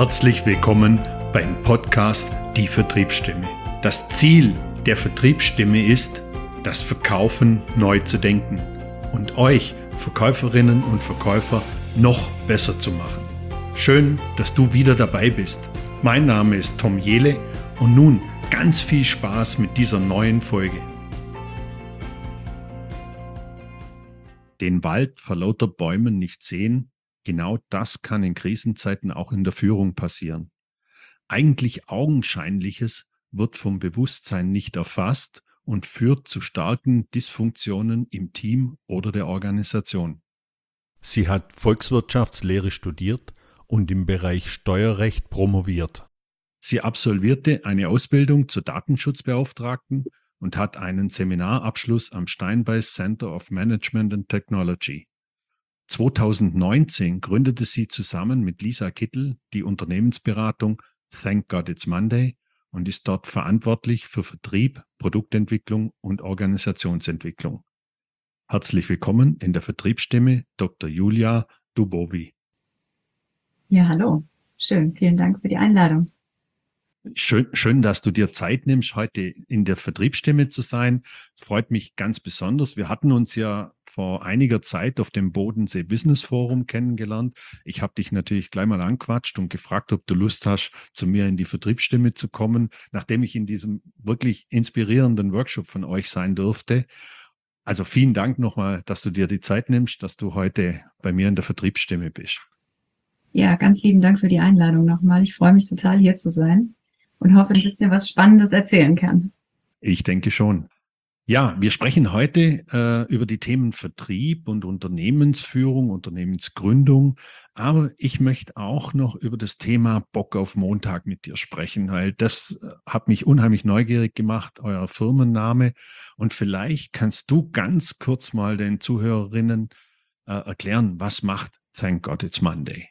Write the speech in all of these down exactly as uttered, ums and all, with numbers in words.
Herzlich willkommen beim Podcast Die Vertriebsstimme. Das Ziel der Vertriebsstimme ist, das Verkaufen neu zu denken und euch Verkäuferinnen und Verkäufer noch besser zu machen. Schön, dass du wieder dabei bist. Mein Name ist Tom Jehle und nun ganz viel Spaß mit dieser neuen Folge. Den Wald vor lauter Bäumen nicht sehen, genau das kann in Krisenzeiten auch in der Führung passieren. Eigentlich Augenscheinliches wird vom Bewusstsein nicht erfasst und führt zu starken Dysfunktionen im Team oder der Organisation. Sie hat Volkswirtschaftslehre studiert und im Bereich Steuerrecht promoviert. Sie absolvierte eine Ausbildung zur Datenschutzbeauftragten und hat einen Seminarabschluss am Steinbeis Center of Management and Technology. zweitausendneunzehn gründete sie zusammen mit Lisa Kittel die Unternehmensberatung Thank God It's Monday und ist dort verantwortlich für Vertrieb, Produktentwicklung und Organisationsentwicklung. Herzlich willkommen in der Vertriebsstimme Doktor Julia Dubovi. Ja, hallo. Schön. Vielen Dank für die Einladung. Schön, schön, dass du dir Zeit nimmst, heute in der Vertriebsstimme zu sein. Freut mich ganz besonders. Wir hatten uns ja vor einiger Zeit auf dem Bodensee Business Forum kennengelernt. Ich habe dich natürlich gleich mal anquatscht und gefragt, ob du Lust hast, zu mir in die Vertriebsstimme zu kommen, nachdem ich in diesem wirklich inspirierenden Workshop von euch sein durfte. Also vielen Dank nochmal, dass du dir die Zeit nimmst, dass du heute bei mir in der Vertriebsstimme bist. Ja, ganz lieben Dank für die Einladung nochmal. Ich freue mich total, hier zu sein und hoffe, ein bisschen was Spannendes erzählen kann. Ich denke schon. Ja, wir sprechen heute äh, über die Themen Vertrieb und Unternehmensführung, Unternehmensgründung. Aber ich möchte auch noch über das Thema Bock auf Montag mit dir sprechen, weil das äh, hat mich unheimlich neugierig gemacht, euer Firmenname. Und vielleicht kannst du ganz kurz mal den Zuhörerinnen äh, erklären, was macht Thank God It's Monday?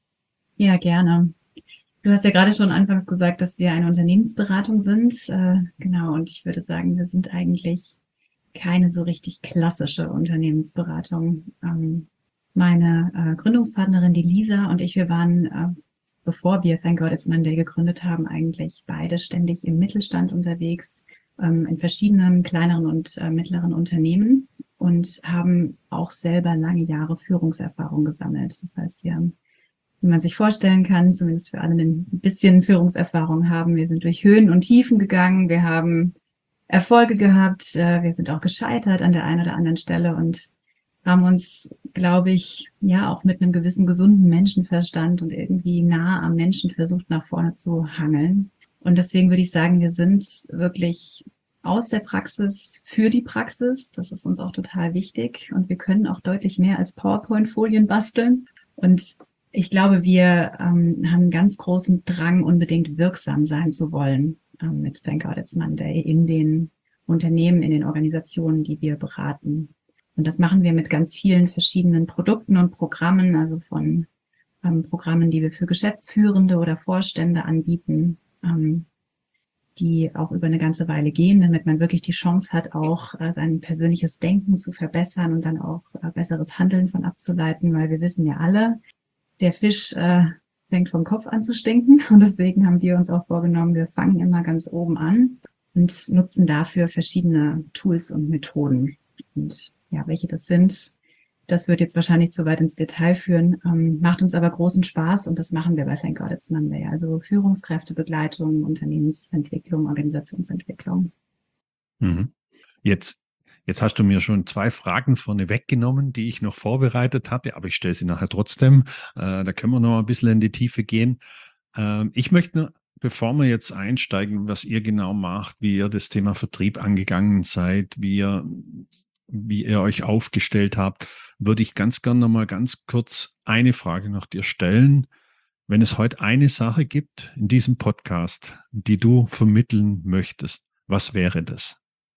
Ja, gerne. Du hast ja gerade schon anfangs gesagt, dass wir eine Unternehmensberatung sind. Äh, genau, und ich würde sagen, wir sind eigentlich keine so richtig klassische Unternehmensberatung. Ähm, meine äh, Gründungspartnerin, die Lisa, und ich, wir waren, äh, bevor wir Thank God It's Monday gegründet haben, eigentlich beide ständig im Mittelstand unterwegs, ähm, in verschiedenen kleineren und äh, mittleren Unternehmen und haben auch selber lange Jahre Führungserfahrung gesammelt. Das heißt, wir haben, wie man sich vorstellen kann, zumindest für alle, die ein bisschen Führungserfahrung haben. Wir sind durch Höhen und Tiefen gegangen, wir haben Erfolge gehabt, wir sind auch gescheitert an der einen oder anderen Stelle und haben uns, glaube ich, ja auch mit einem gewissen gesunden Menschenverstand und irgendwie nah am Menschen versucht, nach vorne zu hangeln. Und deswegen würde ich sagen, wir sind wirklich aus der Praxis für die Praxis. Das ist uns auch total wichtig und wir können auch deutlich mehr als PowerPoint-Folien basteln. Und ich glaube, wir ähm, haben einen ganz großen Drang, unbedingt wirksam sein zu wollen ähm, mit Thank God It's Monday in den Unternehmen, in den Organisationen, die wir beraten. Und das machen wir mit ganz vielen verschiedenen Produkten und Programmen, also von ähm, Programmen, die wir für Geschäftsführende oder Vorstände anbieten, ähm, die auch über eine ganze Weile gehen, damit man wirklich die Chance hat, auch äh, sein persönliches Denken zu verbessern und dann auch äh, besseres Handeln von abzuleiten, weil wir wissen ja alle, der Fisch äh, fängt vom Kopf an zu stinken und deswegen haben wir uns auch vorgenommen, wir fangen immer ganz oben an und nutzen dafür verschiedene Tools und Methoden. Und ja, welche das sind, das wird jetzt wahrscheinlich zu weit ins Detail führen, ähm, macht uns aber großen Spaß und das machen wir bei Thank God It's Monday. Also Führungskräftebegleitung, Unternehmensentwicklung, Organisationsentwicklung. Mhm. Jetzt Jetzt hast du mir schon zwei Fragen vorne weggenommen, die ich noch vorbereitet hatte, aber ich stelle sie nachher trotzdem. Äh, da können wir noch ein bisschen in die Tiefe gehen. Ähm, ich möchte nur, bevor wir jetzt einsteigen, was ihr genau macht, wie ihr das Thema Vertrieb angegangen seid, wie ihr, wie ihr euch aufgestellt habt, würde ich ganz gerne noch mal ganz kurz eine Frage nach dir stellen. Wenn es heute eine Sache gibt in diesem Podcast, die du vermitteln möchtest, was wäre das?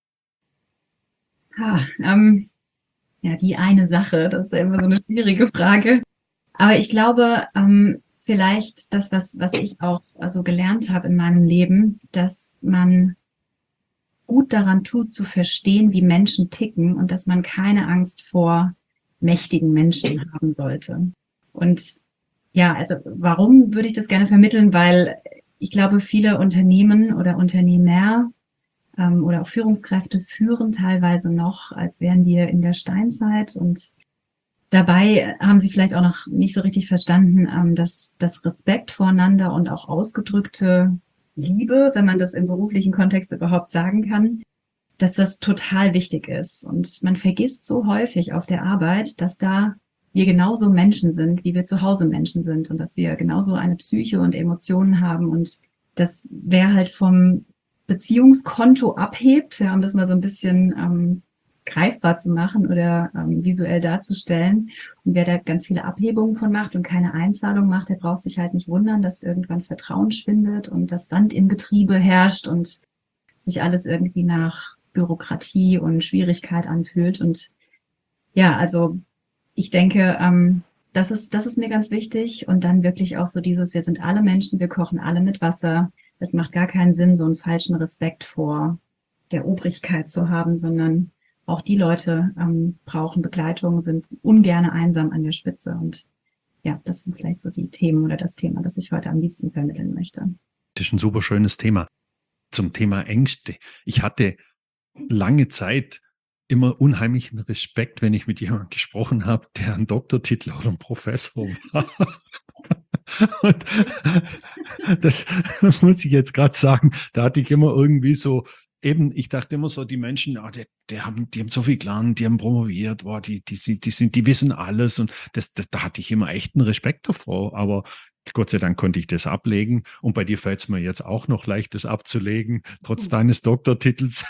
Ah, ähm, ja, die eine Sache, das ist ja immer so eine schwierige Frage. Aber ich glaube, ähm, vielleicht das, was, was ich auch also gelernt habe in meinem Leben, dass man gut daran tut, zu verstehen, wie Menschen ticken und dass man keine Angst vor mächtigen Menschen haben sollte. Und Ja, also warum würde ich das gerne vermitteln? Weil ich glaube, viele Unternehmen oder Unternehmer ähm, oder auch Führungskräfte führen teilweise noch, als wären wir in der Steinzeit, und dabei haben sie vielleicht auch noch nicht so richtig verstanden, ähm, dass das Respekt voreinander und auch ausgedrückte Liebe, wenn man das im beruflichen Kontext überhaupt sagen kann, dass das total wichtig ist. Und man vergisst so häufig auf der Arbeit, dass da wir genauso Menschen sind, wie wir zu Hause Menschen sind, und dass wir genauso eine Psyche und Emotionen haben, und dass wer halt vom Beziehungskonto abhebt, ja, um das mal so ein bisschen ähm, greifbar zu machen oder ähm, visuell darzustellen, und wer da ganz viele Abhebungen von macht und keine Einzahlung macht, der braucht sich halt nicht wundern, dass irgendwann Vertrauen schwindet und das Sand im Getriebe herrscht und sich alles irgendwie nach Bürokratie und Schwierigkeit anfühlt. Und ja, also ich denke, ähm, das ist, das ist mir ganz wichtig. Und dann wirklich auch so dieses, wir sind alle Menschen, wir kochen alle mit Wasser. Es macht gar keinen Sinn, so einen falschen Respekt vor der Obrigkeit zu haben, sondern auch die Leute ähm, brauchen Begleitung, sind ungerne einsam an der Spitze. Und ja, das sind vielleicht so die Themen oder das Thema, das ich heute am liebsten vermitteln möchte. Das ist ein super schönes Thema. Zum Thema Ängste. Ich hatte lange Zeit immer unheimlichen Respekt, wenn ich mit jemandem gesprochen habe, der einen Doktortitel oder einen Professor war. Und das muss ich jetzt gerade sagen, da hatte ich immer irgendwie so, eben, ich dachte immer so, die Menschen, ah, die, die haben, die haben so viel gelernt, die haben promoviert, boah, die, die sind, die sind, die wissen alles, und das, das, da hatte ich immer echt einen Respekt davor, aber Gott sei Dank konnte ich das ablegen, und bei dir fällt es mir jetzt auch noch leicht, das abzulegen, trotz deines Doktortitels.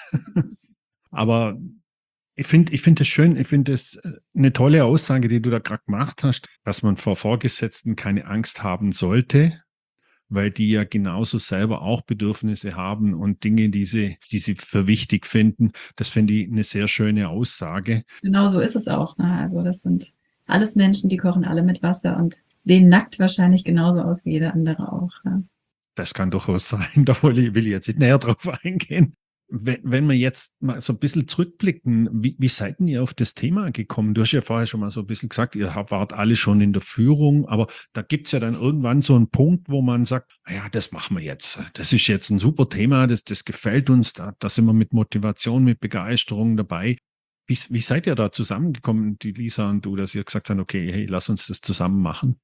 Aber ich finde, ich finde es schön, ich finde es eine tolle Aussage, die du da gerade gemacht hast, dass man vor Vorgesetzten keine Angst haben sollte, weil die ja genauso selber auch Bedürfnisse haben und Dinge, die sie, die sie für wichtig finden. Das finde ich eine sehr schöne Aussage. Genau so ist es auch. Ne? Also das sind alles Menschen, die kochen alle mit Wasser und sehen nackt wahrscheinlich genauso aus wie jeder andere auch. Ne? Das kann durchaus sein, da will ich, will ich jetzt nicht näher drauf eingehen. Wenn, wenn wir jetzt mal so ein bisschen zurückblicken, wie, wie seid denn ihr auf das Thema gekommen? Du hast ja vorher schon mal so ein bisschen gesagt, ihr habt, wart alle schon in der Führung, aber da gibt es ja dann irgendwann so einen Punkt, wo man sagt, ja, das machen wir jetzt. Das ist jetzt ein super Thema, das, das gefällt uns, da, da sind wir mit Motivation, mit Begeisterung dabei. Wie, wie seid ihr da zusammengekommen, die Lisa und du, dass ihr gesagt habt, okay, hey, lass uns das zusammen machen?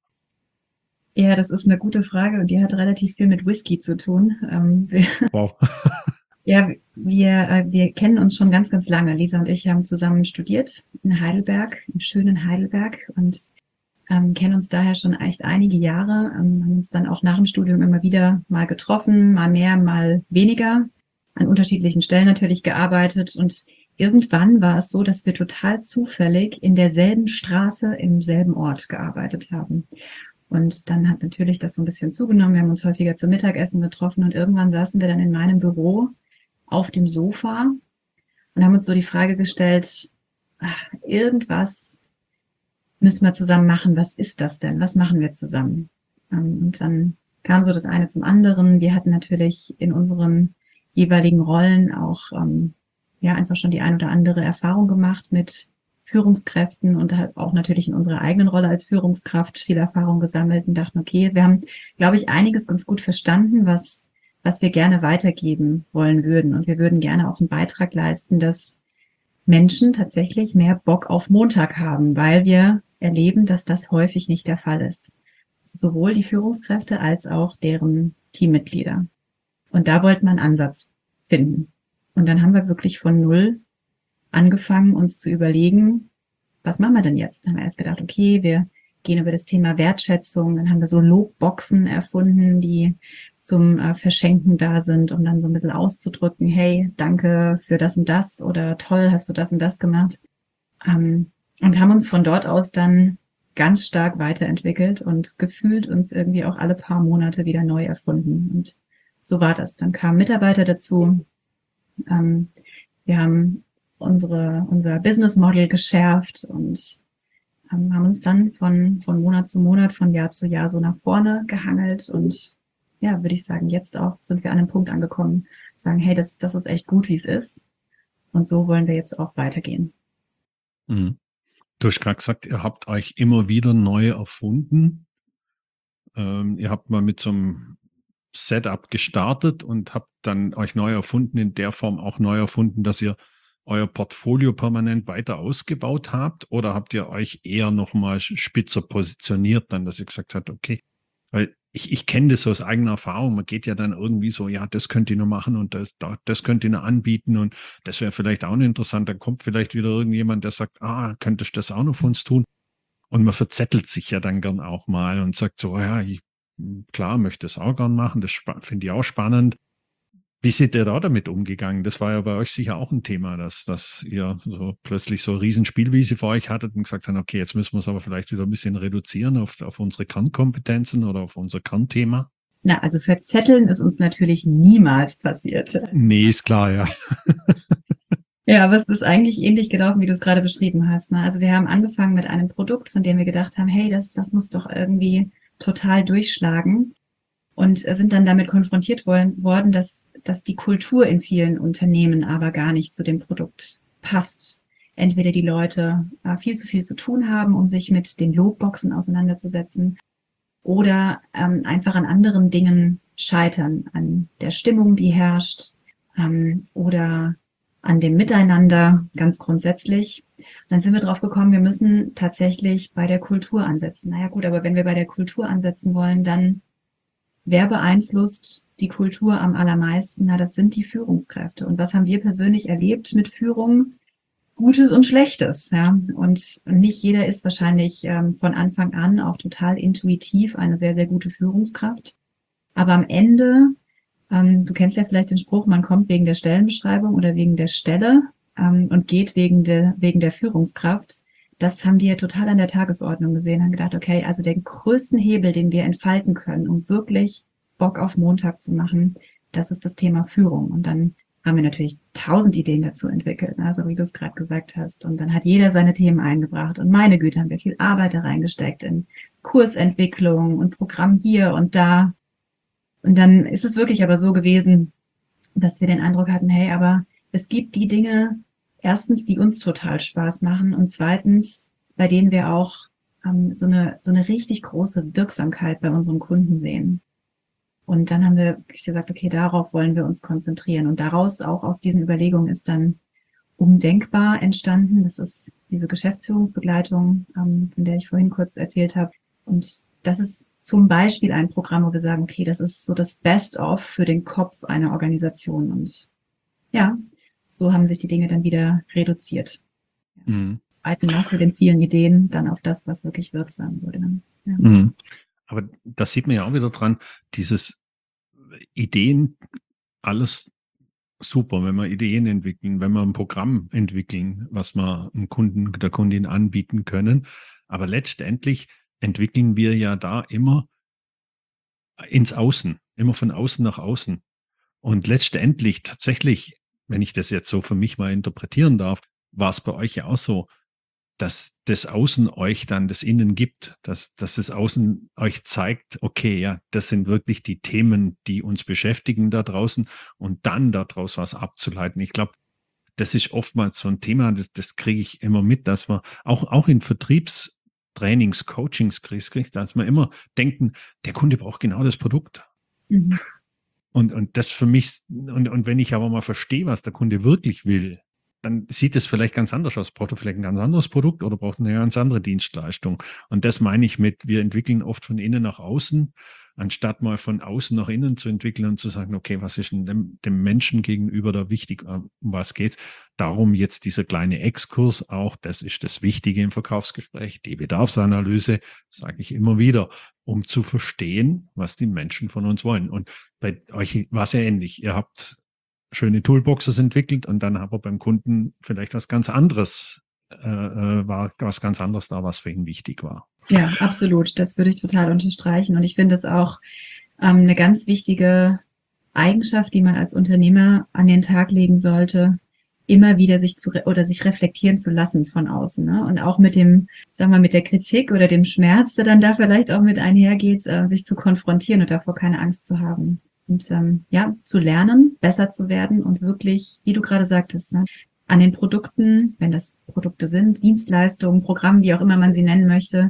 Ja, das ist eine gute Frage, und die hat relativ viel mit Whisky zu tun. Ähm, wir, Wow. ja, wir, äh, wir kennen uns schon ganz, ganz lange. Lisa und ich haben zusammen studiert in Heidelberg, im schönen Heidelberg, und ähm, kennen uns daher schon echt einige Jahre, ähm, haben uns dann auch nach dem Studium immer wieder mal getroffen, mal mehr, mal weniger, an unterschiedlichen Stellen natürlich gearbeitet, und irgendwann war es so, dass wir total zufällig in derselben Straße im selben Ort gearbeitet haben. Und dann hat natürlich das so ein bisschen zugenommen. Wir haben uns häufiger zum Mittagessen getroffen, und irgendwann saßen wir dann in meinem Büro auf dem Sofa und haben uns so die Frage gestellt, ach, irgendwas müssen wir zusammen machen. Was ist das denn? Was machen wir zusammen? Und dann kam so das eine zum anderen. Wir hatten natürlich in unseren jeweiligen Rollen auch ähm, ja einfach schon die ein oder andere Erfahrung gemacht mit Führungskräften, und halt auch natürlich in unserer eigenen Rolle als Führungskraft viel Erfahrung gesammelt und dachten, okay, wir haben, glaube ich, einiges ganz gut verstanden, was was wir gerne weitergeben wollen würden. Und wir würden gerne auch einen Beitrag leisten, dass Menschen tatsächlich mehr Bock auf Montag haben, weil wir erleben, dass das häufig nicht der Fall ist. Also sowohl die Führungskräfte als auch deren Teammitglieder. Und da wollten wir einen Ansatz finden. Und dann haben wir wirklich von null angefangen, uns zu überlegen, was machen wir denn jetzt? Dann haben wir erst gedacht, okay, wir gehen über das Thema Wertschätzung. Dann haben wir so Lobboxen erfunden, die zum äh, Verschenken da sind, um dann so ein bisschen auszudrücken, hey, danke für das und das, oder toll, hast du das und das gemacht. Ähm, und haben uns von dort aus dann ganz stark weiterentwickelt und gefühlt uns irgendwie auch alle paar Monate wieder neu erfunden. Und so war das. Dann kamen Mitarbeiter dazu. Ähm, wir haben unsere, unser Business Model geschärft und ähm, haben uns dann von, von Monat zu Monat, von Jahr zu Jahr so nach vorne gehangelt. Und ja, würde ich sagen, jetzt auch sind wir an einem Punkt angekommen, sagen, hey, das, das ist echt gut, wie es ist. Und so wollen wir jetzt auch weitergehen. Mhm. Du hast gerade gesagt, ihr habt euch immer wieder neu erfunden. ähm, ihr habt mal mit so einem Setup gestartet und habt dann euch neu erfunden, in der Form auch neu erfunden, dass ihr euer Portfolio permanent weiter ausgebaut habt? Oder habt ihr euch eher nochmal spitzer positioniert, dann, dass ihr gesagt habt, okay, weil ich, ich kenne das so aus eigener Erfahrung, man geht ja dann irgendwie so, ja, das könnt ihr nur machen und das, das könnt ihr nur anbieten und das wäre vielleicht auch noch interessant. Dann kommt vielleicht wieder irgendjemand, der sagt, ah, könntest du das auch noch für uns tun? Und man verzettelt sich ja dann gern auch mal und sagt so, ja, ich, klar, möchte es auch gern machen, das finde ich auch spannend. Wie seid ihr da damit umgegangen? Das war ja bei euch sicher auch ein Thema, dass, dass ihr so plötzlich so eine riesen Spielwiese vor euch hattet und gesagt habt, okay, jetzt müssen wir es aber vielleicht wieder ein bisschen reduzieren auf, auf unsere Kernkompetenzen oder auf unser Kernthema. Na, also verzetteln ist uns natürlich niemals passiert. Nee, ist klar, ja. Ja, aber es ist eigentlich ähnlich gelaufen, wie du es gerade beschrieben hast. Ne? Also wir haben angefangen mit einem Produkt, von dem wir gedacht haben, hey, das, das muss doch irgendwie total durchschlagen. Und sind dann damit konfrontiert worden, dass, dass die Kultur in vielen Unternehmen aber gar nicht zu dem Produkt passt. Entweder die Leute äh, viel zu viel zu tun haben, um sich mit den Lobboxen auseinanderzusetzen, oder ähm, einfach an anderen Dingen scheitern, an der Stimmung, die herrscht, ähm, oder an dem Miteinander ganz grundsätzlich. Dann sind wir drauf gekommen, wir müssen tatsächlich bei der Kultur ansetzen. Naja gut, aber wenn wir bei der Kultur ansetzen wollen, dann wer beeinflusst die Kultur am allermeisten? Na, das sind die Führungskräfte. Und was haben wir persönlich erlebt mit Führung? Gutes und Schlechtes, ja. Und nicht jeder ist wahrscheinlich ähm, von Anfang an auch total intuitiv eine sehr, sehr gute Führungskraft. Aber am Ende, ähm, du kennst ja vielleicht den Spruch, man kommt wegen der Stellenbeschreibung oder wegen der Stelle ähm, und geht wegen der, wegen der Führungskraft. Das haben wir total an der Tagesordnung gesehen, haben gedacht, okay, also den größten Hebel, den wir entfalten können, um wirklich Bock auf Montag zu machen, das ist das Thema Führung. Und dann haben wir natürlich tausend Ideen dazu entwickelt, also wie du es gerade gesagt hast. Und dann hat jeder seine Themen eingebracht. Und meine Güte, haben wir viel Arbeit da reingesteckt in Kursentwicklung und Programm hier und da. Und dann ist es wirklich aber so gewesen, dass wir den Eindruck hatten, hey, aber es gibt die Dinge, erstens, die uns total Spaß machen und zweitens, bei denen wir auch ähm, so eine so eine richtig große Wirksamkeit bei unseren Kunden sehen. Und dann haben wir gesagt, okay, darauf wollen wir uns konzentrieren. Und daraus, auch aus diesen Überlegungen, ist dann Umdenkbar entstanden. Das ist diese Geschäftsführungsbegleitung, ähm, von der ich vorhin kurz erzählt habe. Und das ist zum Beispiel ein Programm, wo wir sagen, okay, das ist so das Best-of für den Kopf einer Organisation. Und ja, so haben sich die Dinge dann wieder reduziert. Mhm. Alten Masse, den vielen Ideen, dann auf das, was wirklich wirksam wurde. Ja. Mhm. Aber das sieht man ja auch wieder dran, dieses Ideen, alles super, wenn wir Ideen entwickeln, wenn wir ein Programm entwickeln, was wir dem Kunden, der Kundin anbieten können. Aber letztendlich entwickeln wir ja da immer ins Außen, immer von außen nach außen. Und letztendlich tatsächlich, wenn ich das jetzt so für mich mal interpretieren darf, war es bei euch ja auch so, dass das Außen euch dann das Innen gibt, dass, dass das Außen euch zeigt, okay, ja, das sind wirklich die Themen, die uns beschäftigen da draußen und dann daraus was abzuleiten. Ich glaube, das ist oftmals so ein Thema, das, das kriege ich immer mit, dass wir auch, auch in Vertriebstrainings, Coachings kriegt, dass wir immer denken, der Kunde braucht genau das Produkt. Mhm. Und, und das für mich, und, und wenn ich aber mal verstehe, was der Kunde wirklich will, dann sieht es vielleicht ganz anders aus. Braucht er vielleicht ein ganz anderes Produkt oder braucht er eine ganz andere Dienstleistung? Und das meine ich mit, wir entwickeln oft von innen nach außen, anstatt mal von außen nach innen zu entwickeln und zu sagen, okay, was ist denn dem, dem Menschen gegenüber da wichtig? Um was geht's? Darum jetzt dieser kleine Exkurs auch, das ist das Wichtige im Verkaufsgespräch, die Bedarfsanalyse, sage ich immer wieder, um zu verstehen, was die Menschen von uns wollen. Und bei euch war es ja ähnlich. Ihr habt schöne Toolboxes entwickelt und dann aber beim Kunden vielleicht was ganz anderes, äh, war was ganz anderes da, was für ihn wichtig war. Ja, absolut. Das würde ich total unterstreichen. Und ich finde es auch ähm, eine ganz wichtige Eigenschaft, die man als Unternehmer an den Tag legen sollte, immer wieder sich zu re- oder sich reflektieren zu lassen von außen, ne? Und auch mit dem, sagen wir, mit der Kritik oder dem Schmerz, der dann da vielleicht auch mit einhergeht, äh, sich zu konfrontieren und davor keine Angst zu haben. Und ähm, ja, zu lernen, besser zu werden und wirklich, wie du gerade sagtest, ne, an den Produkten, wenn das Produkte sind, Dienstleistungen, Programmen, wie auch immer man sie nennen möchte,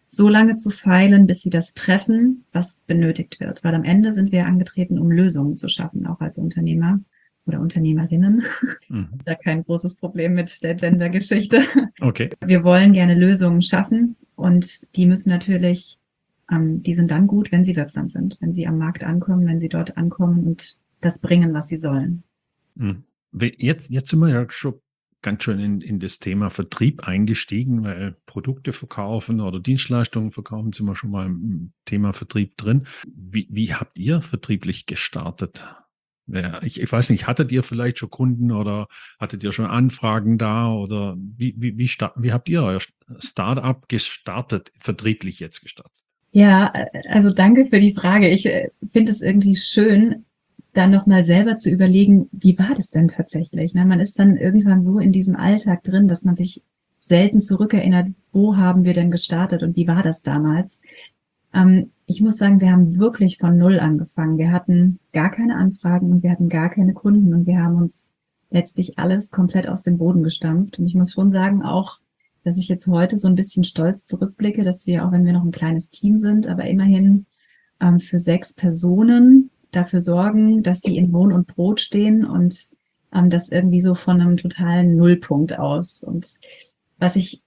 so lange zu feilen, bis sie das treffen, was benötigt wird. Weil am Ende sind wir angetreten, um Lösungen zu schaffen, auch als Unternehmer oder Unternehmerinnen. Mhm. Da kein großes Problem mit der Gender-Geschichte. Okay. Wir wollen gerne Lösungen schaffen und die müssen natürlich, ähm, die sind dann gut, wenn sie wirksam sind, wenn sie am Markt ankommen, wenn sie dort ankommen und das bringen, was sie sollen. Mhm. Jetzt, jetzt sind wir ja schon ganz schön in, in das Thema Vertrieb eingestiegen, weil Produkte verkaufen oder Dienstleistungen verkaufen, sind wir schon mal im Thema Vertrieb drin. Wie, wie habt ihr vertrieblich gestartet? Ja, ich, ich weiß nicht, hattet ihr vielleicht schon Kunden oder hattet ihr schon Anfragen da oder wie, wie, wie, sta- wie habt ihr euer Startup gestartet, vertrieblich jetzt gestartet? Ja, also danke für die Frage. Ich äh, finde es irgendwie schön, dann nochmal selber zu überlegen, wie war das denn tatsächlich? Ne? Man ist dann irgendwann so in diesem Alltag drin, dass man sich selten zurückerinnert, wo haben wir denn gestartet und wie war das damals? Ähm, ich muss sagen, wir haben wirklich von Null angefangen. Wir hatten gar keine Anfragen und wir hatten gar keine Kunden und wir haben uns letztlich alles komplett aus dem Boden gestampft. Und ich muss schon sagen, auch, dass ich jetzt heute so ein bisschen stolz zurückblicke, dass wir, auch wenn wir noch ein kleines Team sind, aber immerhin ähm, für sechs Personen dafür sorgen, dass sie in Lohn und Brot stehen und ähm, das irgendwie so von einem totalen Nullpunkt aus. Und was ich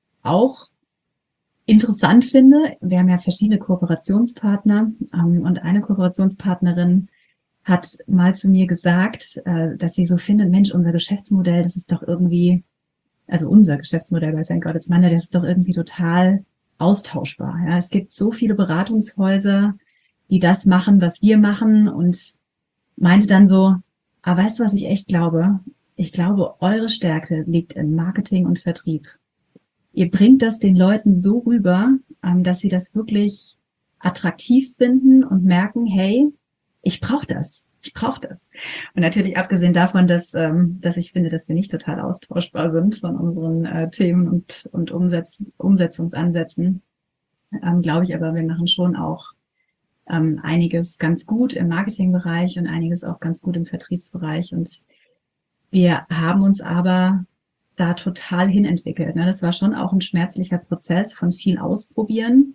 auch interessant finde, wir haben ja verschiedene Kooperationspartner ähm, und eine Kooperationspartnerin hat mal zu mir gesagt, äh, dass sie so findet, Mensch, unser Geschäftsmodell, das ist doch irgendwie, also unser Geschäftsmodell bei Thank God It's Monday, das ist doch irgendwie total austauschbar. Ja, es gibt so viele Beratungshäuser, die das machen, was wir machen und meinte dann so, ah, weißt du, was ich echt glaube? Ich glaube, eure Stärke liegt in Marketing und Vertrieb. Ihr bringt das den Leuten so rüber, ähm, dass sie das wirklich attraktiv finden und merken, hey, ich brauche das. Ich brauche das. Und natürlich abgesehen davon, dass, ähm, dass ich finde, dass wir nicht total austauschbar sind von unseren äh, Themen und, und Umsetz Umsetzungsansätzen, ähm, glaube ich aber, wir machen schon auch ähm, einiges ganz gut im Marketingbereich und einiges auch ganz gut im Vertriebsbereich. Und wir haben uns aber da total hinentwickelt. Ne? Das war schon auch ein schmerzlicher Prozess von viel Ausprobieren.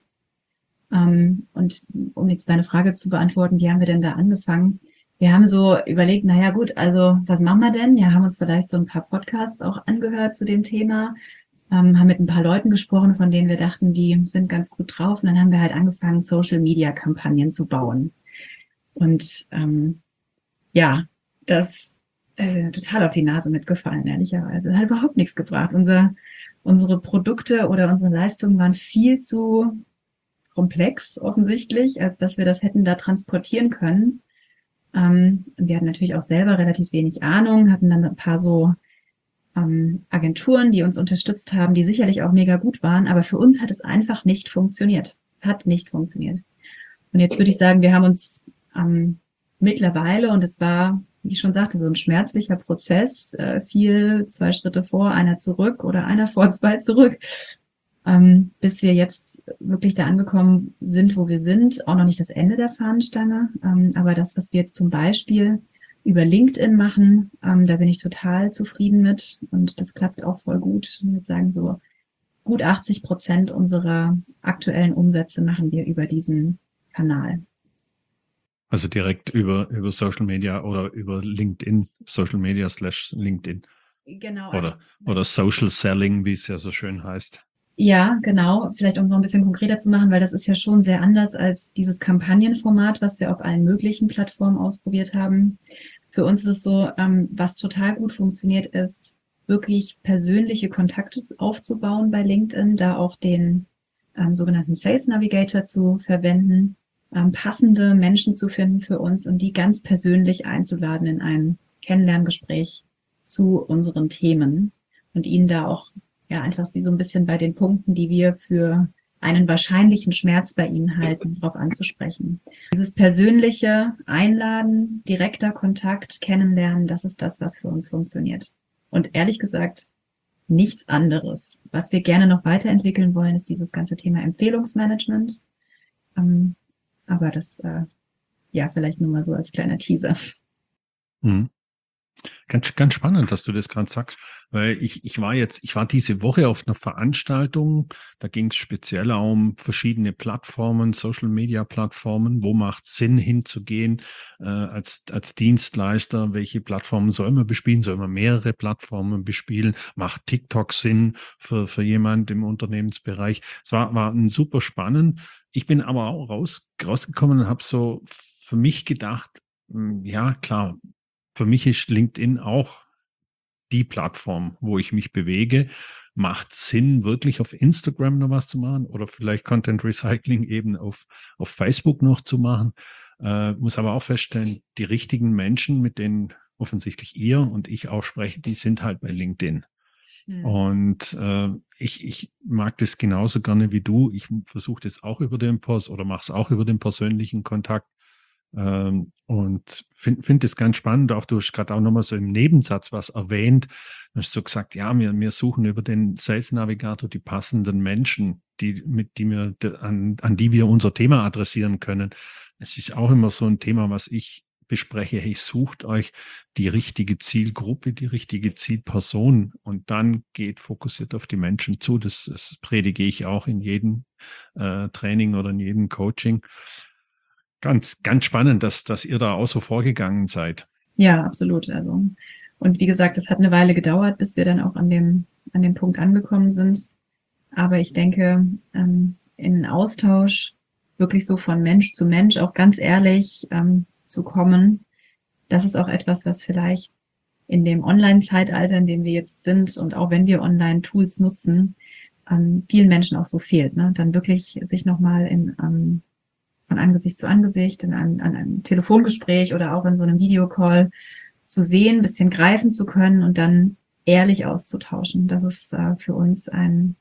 Ähm, und um jetzt deine Frage zu beantworten, wie haben wir denn da angefangen? Wir haben so überlegt, naja gut, also was machen wir denn? Ja, haben uns vielleicht so ein paar Podcasts auch angehört zu dem Thema, ähm, haben mit ein paar Leuten gesprochen, von denen wir dachten, die sind ganz gut drauf. Und dann haben wir halt angefangen, Social-Media-Kampagnen zu bauen. Und ähm, ja, das also total auf die Nase mitgefallen, ehrlicherweise. Hat überhaupt nichts gebracht. Unser, unsere Produkte oder unsere Leistungen waren viel zu komplex offensichtlich, als dass wir das hätten da transportieren können. Ähm, wir hatten natürlich auch selber relativ wenig Ahnung, hatten dann ein paar so ähm, Agenturen, die uns unterstützt haben, die sicherlich auch mega gut waren, aber für uns hat es einfach nicht funktioniert. Hat nicht funktioniert. Und jetzt würde ich sagen, wir haben uns ähm, mittlerweile, und es war, wie ich schon sagte, so ein schmerzlicher Prozess, äh, viel zwei Schritte vor, einer zurück oder einer vor, zwei zurück, ähm, bis wir jetzt wirklich da angekommen sind, wo wir sind. Auch noch nicht das Ende der Fahnenstange, ähm, aber das, was wir jetzt zum Beispiel über LinkedIn machen, ähm, da bin ich total zufrieden mit und das klappt auch voll gut. Ich würde sagen, so gut achtzig Prozent unserer aktuellen Umsätze machen wir über diesen Kanal. Also direkt über, über Social Media oder über LinkedIn, Social Media slash LinkedIn. Genau. Oder, Also, oder Social Selling, wie es ja so schön heißt. ja, genau. Vielleicht um es noch ein bisschen konkreter zu machen, weil das ist ja schon sehr anders als dieses Kampagnenformat, was wir auf allen möglichen Plattformen ausprobiert haben. Für uns ist es so, ähm, was total gut funktioniert, ist wirklich persönliche Kontakte aufzubauen bei LinkedIn, da auch den ähm, sogenannten Sales Navigator zu verwenden, ähm, passende Menschen zu finden für uns und die ganz persönlich einzuladen in ein Kennenlerngespräch zu unseren Themen und ihnen da auch ja einfach sie so ein bisschen bei den Punkten, die wir für einen wahrscheinlichen Schmerz bei ihnen halten, darauf anzusprechen. Dieses persönliche Einladen, direkter Kontakt, Kennenlernen, das ist das, was für uns funktioniert. Und ehrlich gesagt, nichts anderes. Was wir gerne noch weiterentwickeln wollen, ist dieses ganze Thema Empfehlungsmanagement. Ähm, aber das, äh, ja, vielleicht nur mal so als kleiner Teaser. Mhm. Ganz, ganz spannend, dass du das gerade sagst, weil ich, ich war jetzt, ich war diese Woche auf einer Veranstaltung, da ging es speziell auch um verschiedene Plattformen, Social Media Plattformen, wo macht es Sinn hinzugehen äh, als, als Dienstleister, welche Plattformen soll man bespielen, soll man mehrere Plattformen bespielen, macht TikTok Sinn für, für jemand im Unternehmensbereich. Es war, war ein super spannend. Ich bin aber auch raus, rausgekommen und habe so für mich gedacht, mh, ja klar, für mich ist LinkedIn auch die Plattform, wo ich mich bewege. Macht Sinn, wirklich auf Instagram noch was zu machen oder vielleicht Content Recycling eben auf, auf Facebook noch zu machen? Äh, muss aber auch feststellen, die richtigen Menschen, mit denen offensichtlich ihr und ich auch sprechen, die sind halt bei LinkedIn. Hm. Und äh, ich, ich mag das genauso gerne wie du. Ich versuche das auch über den Post oder mache es auch über den persönlichen Kontakt. Ähm, und finde find das ganz spannend. Auch du hast gerade auch nochmal so im Nebensatz was erwähnt. Du hast so gesagt, ja, wir, wir suchen über den Sales Navigator die passenden Menschen, die, mit die wir, an, an die wir unser Thema adressieren können. Es ist auch immer so ein Thema, was ich bespreche. Hey, sucht euch die richtige Zielgruppe, die richtige Zielperson und dann geht fokussiert auf die Menschen zu. Das, das predige ich auch in jedem äh, Training oder in jedem Coaching. Ganz, ganz spannend, dass, dass ihr da auch so vorgegangen seid. Ja, absolut. Also, und wie gesagt, es hat eine Weile gedauert, bis wir dann auch an dem, an dem Punkt angekommen sind. Aber ich denke, ähm, in den Austausch wirklich so von Mensch zu Mensch auch ganz ehrlich ähm, zu kommen, das ist auch etwas, was vielleicht in dem Online-Zeitalter, in dem wir jetzt sind und auch wenn wir Online-Tools nutzen, ähm, vielen Menschen auch so fehlt. Ne? Dann wirklich sich nochmal in ähm, von Angesicht zu Angesicht, in einem, an einem Telefongespräch oder auch in so einem Videocall zu sehen, ein bisschen greifen zu können und dann ehrlich auszutauschen. Das ist äh, für uns ein,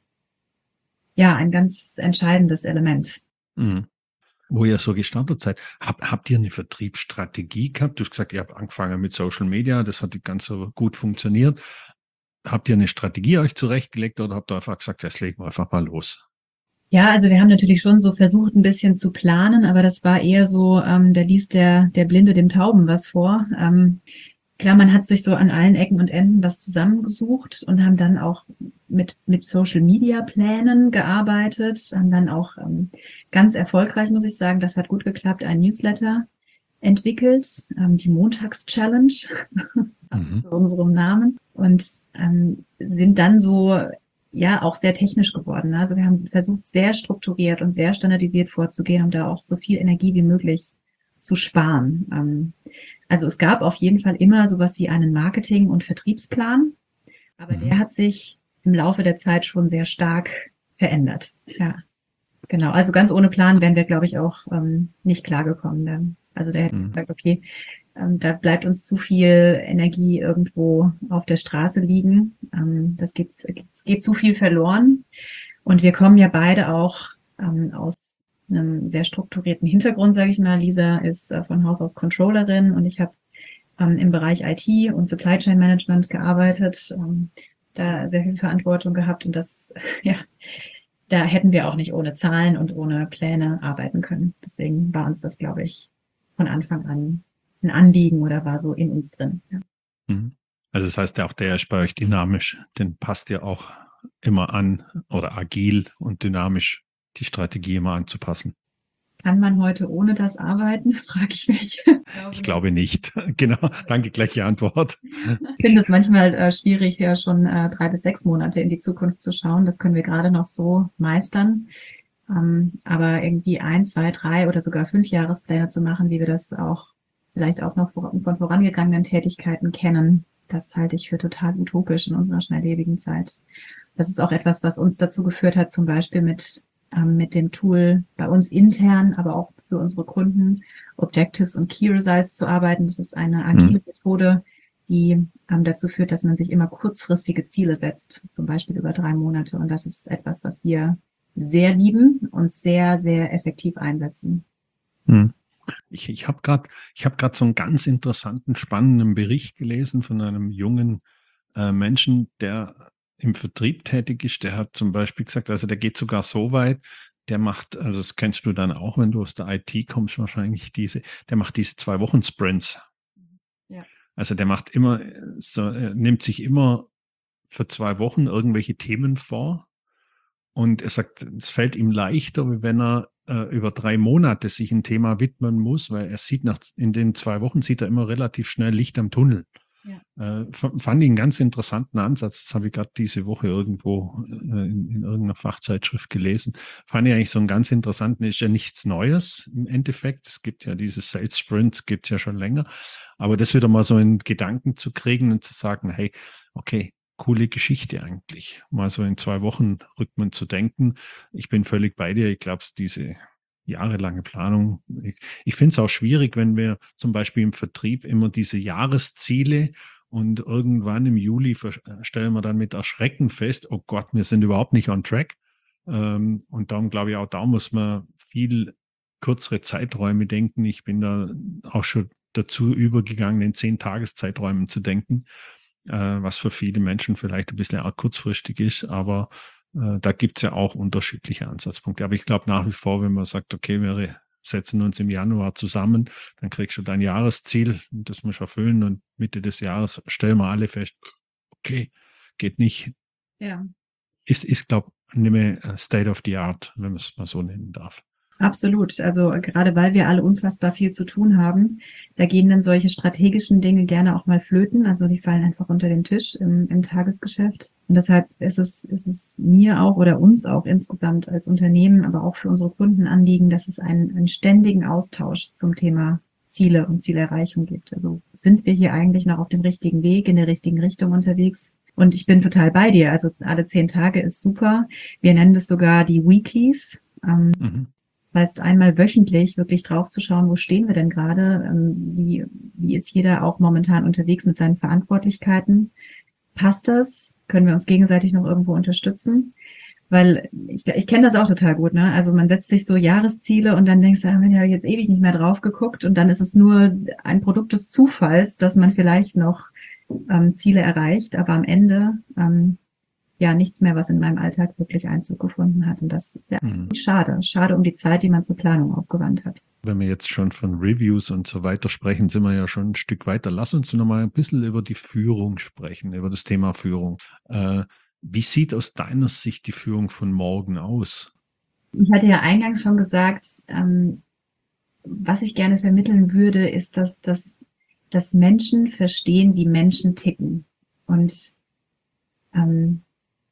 ja, ein ganz entscheidendes Element. Mhm. Wo ihr so gestartet seid, habt, habt ihr eine Vertriebsstrategie gehabt? Du hast gesagt, ihr habt angefangen mit Social Media, das hat ganz so gut funktioniert. Habt ihr eine Strategie euch zurechtgelegt oder habt ihr einfach gesagt, jetzt legen wir einfach mal los? Ja, also wir haben natürlich schon so versucht, ein bisschen zu planen, aber das war eher so, ähm, da liest der, der Blinde dem Tauben was vor. Ähm, klar, man hat sich so an allen Ecken und Enden was zusammengesucht und haben dann auch mit, mit Social Media Plänen gearbeitet, haben dann auch ähm, ganz erfolgreich, muss ich sagen, das hat gut geklappt, ein Newsletter entwickelt, ähm, die Montags-Challenge, Mhm. zu unserem Namen und ähm, sind dann so ja auch sehr technisch geworden. Also wir haben versucht, sehr strukturiert und sehr standardisiert vorzugehen, um da auch so viel Energie wie möglich zu sparen. Ähm, also es gab auf jeden Fall immer sowas wie einen Marketing- und Vertriebsplan, aber Mhm. der hat sich im Laufe der Zeit schon sehr stark verändert. Ja, genau. Also ganz ohne Plan wären wir, glaube ich, auch ähm, nicht klargekommen. Dann. Also der hätte Mhm. gesagt, okay, ähm, da bleibt uns zu viel Energie irgendwo auf der Straße liegen. Ähm, das geht, es geht zu viel verloren. Und wir kommen ja beide auch ähm, aus einem sehr strukturierten Hintergrund, sage ich mal. Lisa ist äh, von Haus aus Controllerin und ich habe ähm, im Bereich I T und Supply Chain Management gearbeitet, ähm, da sehr viel Verantwortung gehabt und das, ja, da hätten wir auch nicht ohne Zahlen und ohne Pläne arbeiten können. Deswegen war uns das, glaube ich, von Anfang an ein Anliegen oder war so in uns drin. Ja. Mhm. Also das heißt, auch der ist bei euch dynamisch, den passt ihr auch immer an oder agil und dynamisch die Strategie immer anzupassen. Kann man heute ohne das arbeiten? Frage ich mich. Ich Ich glaube nicht. glaube nicht. Genau, danke, gleiche Antwort. Ich finde es manchmal äh, schwierig, ja schon äh, drei bis sechs Monate in die Zukunft zu schauen. Das können wir gerade noch so meistern. Ähm, aber irgendwie ein, zwei, drei oder sogar fünf Jahrespläne zu machen, wie wir das auch vielleicht auch noch vor, von vorangegangenen Tätigkeiten kennen, das halte ich für total utopisch in unserer schnelllebigen Zeit. Das ist auch etwas, was uns dazu geführt hat, zum Beispiel mit, ähm, mit dem Tool bei uns intern, aber auch für unsere Kunden, Objectives und Key Results zu arbeiten. Das ist eine Mhm. agile Methode, die ähm, dazu führt, dass man sich immer kurzfristige Ziele setzt, zum Beispiel über drei Monate. Und das ist etwas, was wir sehr lieben und sehr, sehr effektiv einsetzen. Mhm. Ich, ich habe gerade ich habe gerade so einen ganz interessanten, spannenden Bericht gelesen von einem jungen äh, Menschen, der im Vertrieb tätig ist. Der hat zum Beispiel gesagt, also der geht sogar so weit, der macht, also das kennst du dann auch, wenn du aus der I T kommst, wahrscheinlich diese, der macht diese zwei Wochen Sprints. Ja. Also der macht immer, so, er nimmt sich immer für zwei Wochen irgendwelche Themen vor und er sagt, es fällt ihm leichter, wie wenn er äh, über drei Monate sich ein Thema widmen muss, weil er sieht nach, in den zwei Wochen sieht er immer relativ schnell Licht am Tunnel. Ja. Äh, fand ich einen ganz interessanten Ansatz. Das habe ich gerade diese Woche irgendwo äh, in, in irgendeiner Fachzeitschrift gelesen. Fand ich eigentlich so einen ganz interessanten, ist ja nichts Neues im Endeffekt. Es gibt ja diese Sales Sprint, gibt es ja schon länger. Aber das wieder mal so in Gedanken zu kriegen und zu sagen, hey, okay, coole Geschichte eigentlich. Mal so in zwei Wochen Rhythmen zu denken. Ich bin völlig bei dir. Ich glaube, diese jahrelange Planung. Ich, ich finde es auch schwierig, wenn wir zum Beispiel im Vertrieb immer diese Jahresziele und irgendwann im Juli stellen wir dann mit Erschrecken fest, oh Gott, wir sind überhaupt nicht on track. Ähm, und darum glaube ich auch, da muss man viel kürzere Zeiträume denken. Ich bin da auch schon dazu übergegangen, in zehn Tageszeiträumen zu denken, äh, was für viele Menschen vielleicht ein bisschen arg kurzfristig ist, aber äh, da gibt es ja auch unterschiedliche Ansatzpunkte. Aber ich glaube nach wie vor, wenn man sagt, okay, wir setzen uns im Januar zusammen, dann kriegst du dein Jahresziel und das musst du erfüllen und Mitte des Jahres stellen wir alle fest, okay, geht nicht. Ja. Ist, ist glaube ich, nicht mehr State of the Art, wenn man es mal so nennen darf. Absolut. Also gerade weil wir alle unfassbar viel zu tun haben, da gehen dann solche strategischen Dinge gerne auch mal flöten. Also die fallen einfach unter den Tisch im, im Tagesgeschäft. Und deshalb ist es, ist es mir auch oder uns auch insgesamt als Unternehmen, aber auch für unsere Kunden Anliegen, dass es einen, einen ständigen Austausch zum Thema Ziele und Zielerreichung gibt. Also sind wir hier eigentlich noch auf dem richtigen Weg, in der richtigen Richtung unterwegs? Und ich bin total bei dir. Also alle zehn Tage ist super. Wir nennen das sogar die Weeklies. Ähm, mhm. Heißt, einmal wöchentlich wirklich drauf zu schauen, wo stehen wir denn gerade, wie, wie ist jeder auch momentan unterwegs mit seinen Verantwortlichkeiten. Passt das? Können wir uns gegenseitig noch irgendwo unterstützen? Weil ich, ich kenne das auch total gut, ne? Also man setzt sich so Jahresziele und dann denkst du, ah, wir haben jetzt ewig nicht mehr drauf geguckt und dann ist es nur ein Produkt des Zufalls, dass man vielleicht noch ähm, Ziele erreicht, aber am Ende ähm, ja nichts mehr, was in meinem Alltag wirklich Einzug gefunden hat. Und das ist ja mhm. schade. Schade um die Zeit, die man zur Planung aufgewandt hat. Wenn wir jetzt schon von Reviews und so weiter sprechen, sind wir ja schon ein Stück weiter. Lass uns noch mal ein bisschen über die Führung sprechen, über das Thema Führung. Äh, wie sieht aus deiner Sicht die Führung von morgen aus? Ich hatte ja eingangs schon gesagt, ähm, was ich gerne vermitteln würde, ist, dass, dass, dass Menschen verstehen, wie Menschen ticken. Und ähm,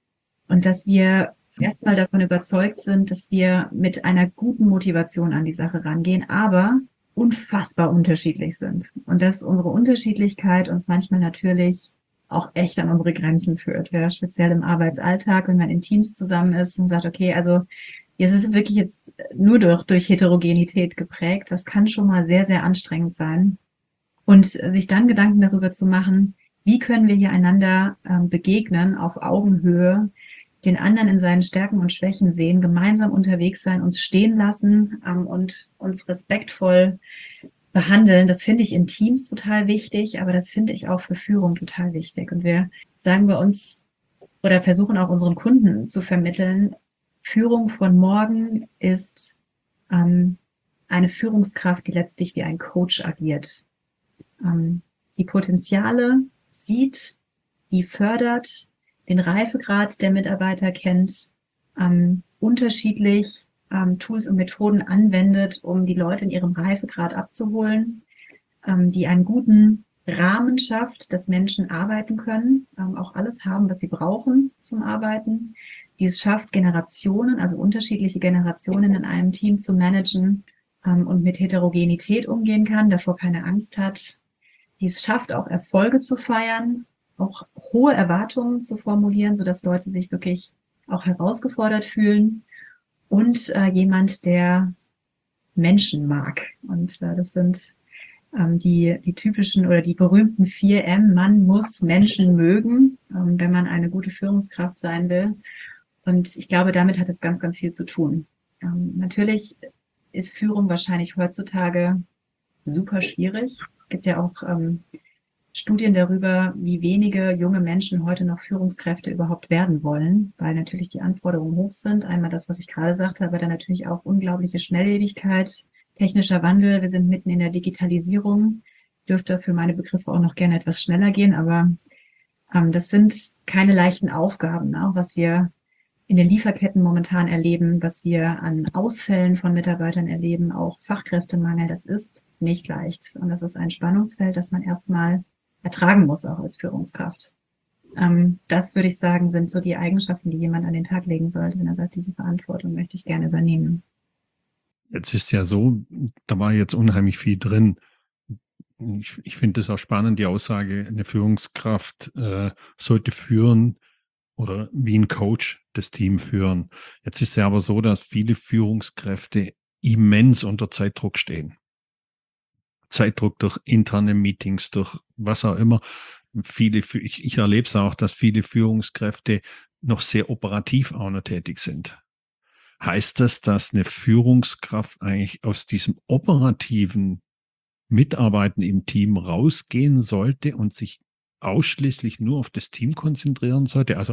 Und dass wir erstmal davon überzeugt sind, dass wir mit einer guten Motivation an die Sache rangehen, aber unfassbar unterschiedlich sind. Und dass unsere Unterschiedlichkeit uns manchmal natürlich auch echt an unsere Grenzen führt. Ja, speziell im Arbeitsalltag, wenn man in Teams zusammen ist und sagt, okay, also jetzt ist es wirklich jetzt nur durch, durch Heterogenität geprägt. Das kann schon mal sehr, sehr anstrengend sein. Und sich dann Gedanken darüber zu machen, wie können wir hier einander ähm, begegnen auf Augenhöhe, den anderen in seinen Stärken und Schwächen sehen, gemeinsam unterwegs sein, uns stehen lassen ähm, und uns respektvoll behandeln. Das finde ich in Teams total wichtig, aber das finde ich auch für Führung total wichtig. Und wir sagen bei uns oder versuchen auch unseren Kunden zu vermitteln, Führung von morgen ist ähm, eine Führungskraft, die letztlich wie ein Coach agiert. Ähm, die Potenziale sieht, die fördert, den Reifegrad der Mitarbeiter kennt, ähm, unterschiedlich ähm, Tools und Methoden anwendet, um die Leute in ihrem Reifegrad abzuholen, ähm, die einen guten Rahmen schafft, dass Menschen arbeiten können, ähm, auch alles haben, was sie brauchen zum Arbeiten, die es schafft, Generationen, also unterschiedliche Generationen in einem Team zu managen ähm, und mit Heterogenität umgehen kann, davor keine Angst hat, die es schafft, auch Erfolge zu feiern, auch hohe Erwartungen zu formulieren, sodass Leute sich wirklich auch herausgefordert fühlen und äh, jemand, der Menschen mag. Und äh, das sind ähm, die, die typischen oder die berühmten vier M. Man muss Menschen mögen, ähm, wenn man eine gute Führungskraft sein will. Und ich glaube, damit hat es ganz, ganz viel zu tun. Ähm, natürlich ist Führung wahrscheinlich heutzutage super schwierig. Es gibt ja auch ähm, Studien darüber, wie wenige junge Menschen heute noch Führungskräfte überhaupt werden wollen, weil natürlich die Anforderungen hoch sind. Einmal das, was ich gerade sagte, aber dann natürlich auch unglaubliche Schnelllebigkeit, technischer Wandel. Wir sind mitten in der Digitalisierung. dürfte für meine Begriffe auch noch gerne etwas schneller gehen, aber ähm, das sind keine leichten Aufgaben, ne? Auch was wir in den Lieferketten momentan erleben, was wir an Ausfällen von Mitarbeitern erleben, auch Fachkräftemangel, das ist nicht leicht. Und das ist ein Spannungsfeld, das man erstmal ertragen muss, auch als Führungskraft. Ähm, das würde ich sagen, sind so die Eigenschaften, die jemand an den Tag legen sollte, wenn er sagt, diese Verantwortung möchte ich gerne übernehmen. Jetzt ist ja so, da war jetzt unheimlich viel drin. Ich, ich finde es auch spannend, die Aussage, eine Führungskraft äh, sollte führen oder wie ein Coach das Team führen. Jetzt ist es ja aber so, dass viele Führungskräfte immens unter Zeitdruck stehen. Zeitdruck durch interne Meetings, durch was auch immer. Viele, ich, ich erlebe es auch, dass viele Führungskräfte noch sehr operativ auch noch tätig sind. Heißt das, dass eine Führungskraft eigentlich aus diesem operativen Mitarbeiten im Team rausgehen sollte und sich ausschließlich nur auf das Team konzentrieren sollte? Also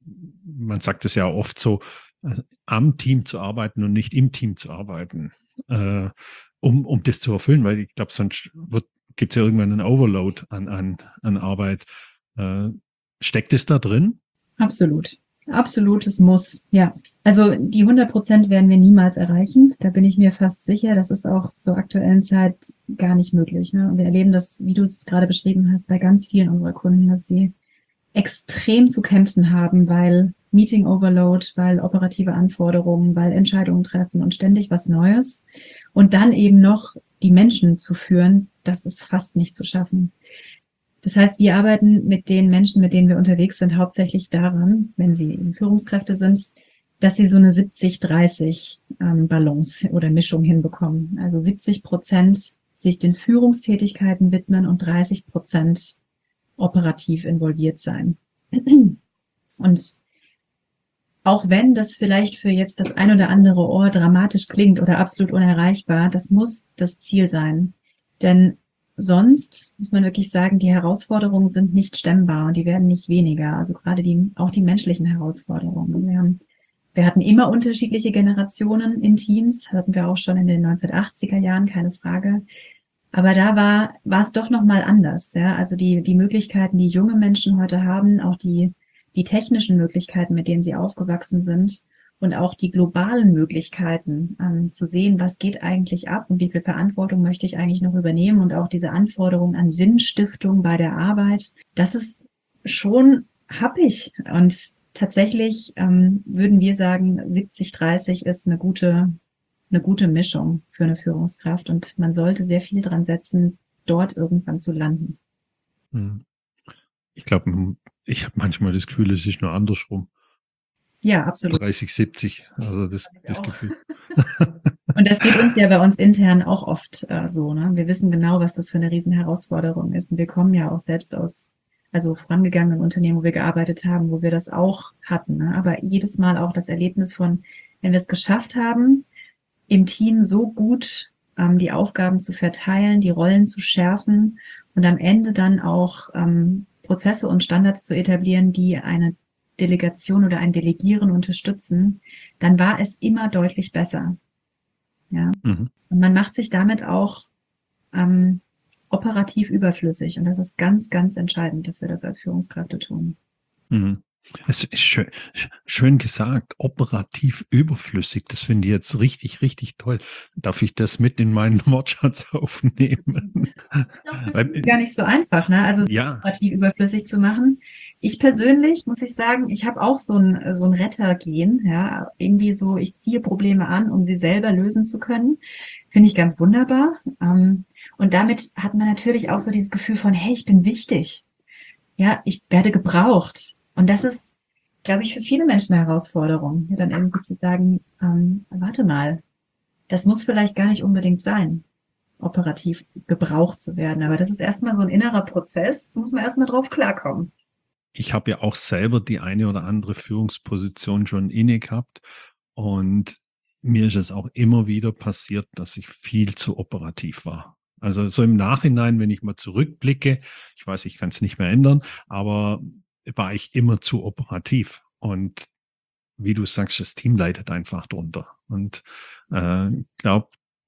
man sagt es ja oft so, also am Team zu arbeiten und nicht im Team zu arbeiten, äh, um, um das zu erfüllen, weil ich glaube, sonst gibt es ja irgendwann einen Overload an, an, an Arbeit. Äh, steckt es da drin? Absolut. Absolutes Muss, ja. Also die hundert Prozent werden wir niemals erreichen. Da bin ich mir fast sicher. Das ist auch zur aktuellen Zeit gar nicht möglich. Ne? Und wir erleben das, wie du es gerade beschrieben hast, bei ganz vielen unserer Kunden, dass sie extrem zu kämpfen haben, weil Meeting Overload, weil operative Anforderungen, weil Entscheidungen treffen und ständig was Neues. Und dann eben noch die Menschen zu führen, das ist fast nicht zu schaffen. Das heißt, wir arbeiten mit den Menschen, mit denen wir unterwegs sind, hauptsächlich daran, wenn sie eben Führungskräfte sind, dass sie so eine siebzig dreißig ähm, Balance oder Mischung hinbekommen. Also siebzig Prozent sich den Führungstätigkeiten widmen und dreißig Prozent operativ involviert sein. Und auch wenn das vielleicht für jetzt das ein oder andere Ohr dramatisch klingt oder absolut unerreichbar, das muss das Ziel sein. Denn sonst muss man wirklich sagen, die Herausforderungen sind nicht stemmbar und die werden nicht weniger. Also gerade die, auch die menschlichen Herausforderungen. Wir haben, wir hatten immer unterschiedliche Generationen in Teams, hatten wir auch schon in den neunzehnhundertachtziger Jahren, keine Frage. Aber da war, war es doch nochmal anders, ja. Also die, die Möglichkeiten, die junge Menschen heute haben, auch die, die technischen Möglichkeiten, mit denen sie aufgewachsen sind und auch die globalen Möglichkeiten, ähm, zu sehen, was geht eigentlich ab und wie viel Verantwortung möchte ich eigentlich noch übernehmen und auch diese Anforderungen an Sinnstiftung bei der Arbeit, das ist schon happig. Und tatsächlich ähm, würden wir sagen, siebzig dreißig ist eine gute eine gute Mischung für eine Führungskraft und man sollte sehr viel dran setzen, dort irgendwann zu landen. Ich glaube, ich habe manchmal das Gefühl, es ist nur andersrum. Ja, absolut. dreißig, siebzig, also das, das auch. Gefühl. Und das geht uns ja bei uns intern auch oft äh, so. Ne? Wir wissen genau, was das für eine Riesenherausforderung ist. Und wir kommen ja auch selbst aus, also vorangegangenen Unternehmen, wo wir gearbeitet haben, wo wir das auch hatten. Ne? Aber jedes Mal auch das Erlebnis von, wenn wir es geschafft haben, im Team so gut ähm, die Aufgaben zu verteilen, die Rollen zu schärfen und am Ende dann auch ähm, Prozesse und Standards zu etablieren, die eine Delegation oder ein Delegieren unterstützen, dann war es immer deutlich besser. Ja. Mhm. Und man macht sich damit auch ähm, operativ überflüssig. Und das ist ganz, ganz entscheidend, dass wir das als Führungskräfte tun. Mhm. Es ist schön, schön gesagt, operativ überflüssig. Das finde ich jetzt richtig, richtig toll. Darf ich das mit in meinen Wortschatz aufnehmen? Das ist gar nicht so einfach, ne? Also ja. Operativ überflüssig zu machen. Ich persönlich, muss ich sagen, ich habe auch so ein, so ein Rettergehen, ja, irgendwie so, ich ziehe Probleme an, um sie selber lösen zu können. Finde ich ganz wunderbar. Und damit hat man natürlich auch so dieses Gefühl von, hey, ich bin wichtig. Ja, ich werde gebraucht. Und das ist, glaube ich, für viele Menschen eine Herausforderung, ja, dann irgendwie zu sagen, ähm, warte mal, das muss vielleicht gar nicht unbedingt sein, operativ gebraucht zu werden. Aber das ist erstmal so ein innerer Prozess, da muss man erstmal drauf klarkommen. Ich habe ja auch selber die eine oder andere Führungsposition schon inne gehabt und mir ist es auch immer wieder passiert, dass ich viel zu operativ war. Also so im Nachhinein, wenn ich mal zurückblicke, ich weiß, ich kann es nicht mehr ändern, aber war ich immer zu operativ. Und wie du sagst, das Team leidet einfach drunter. Und ich äh, glaube,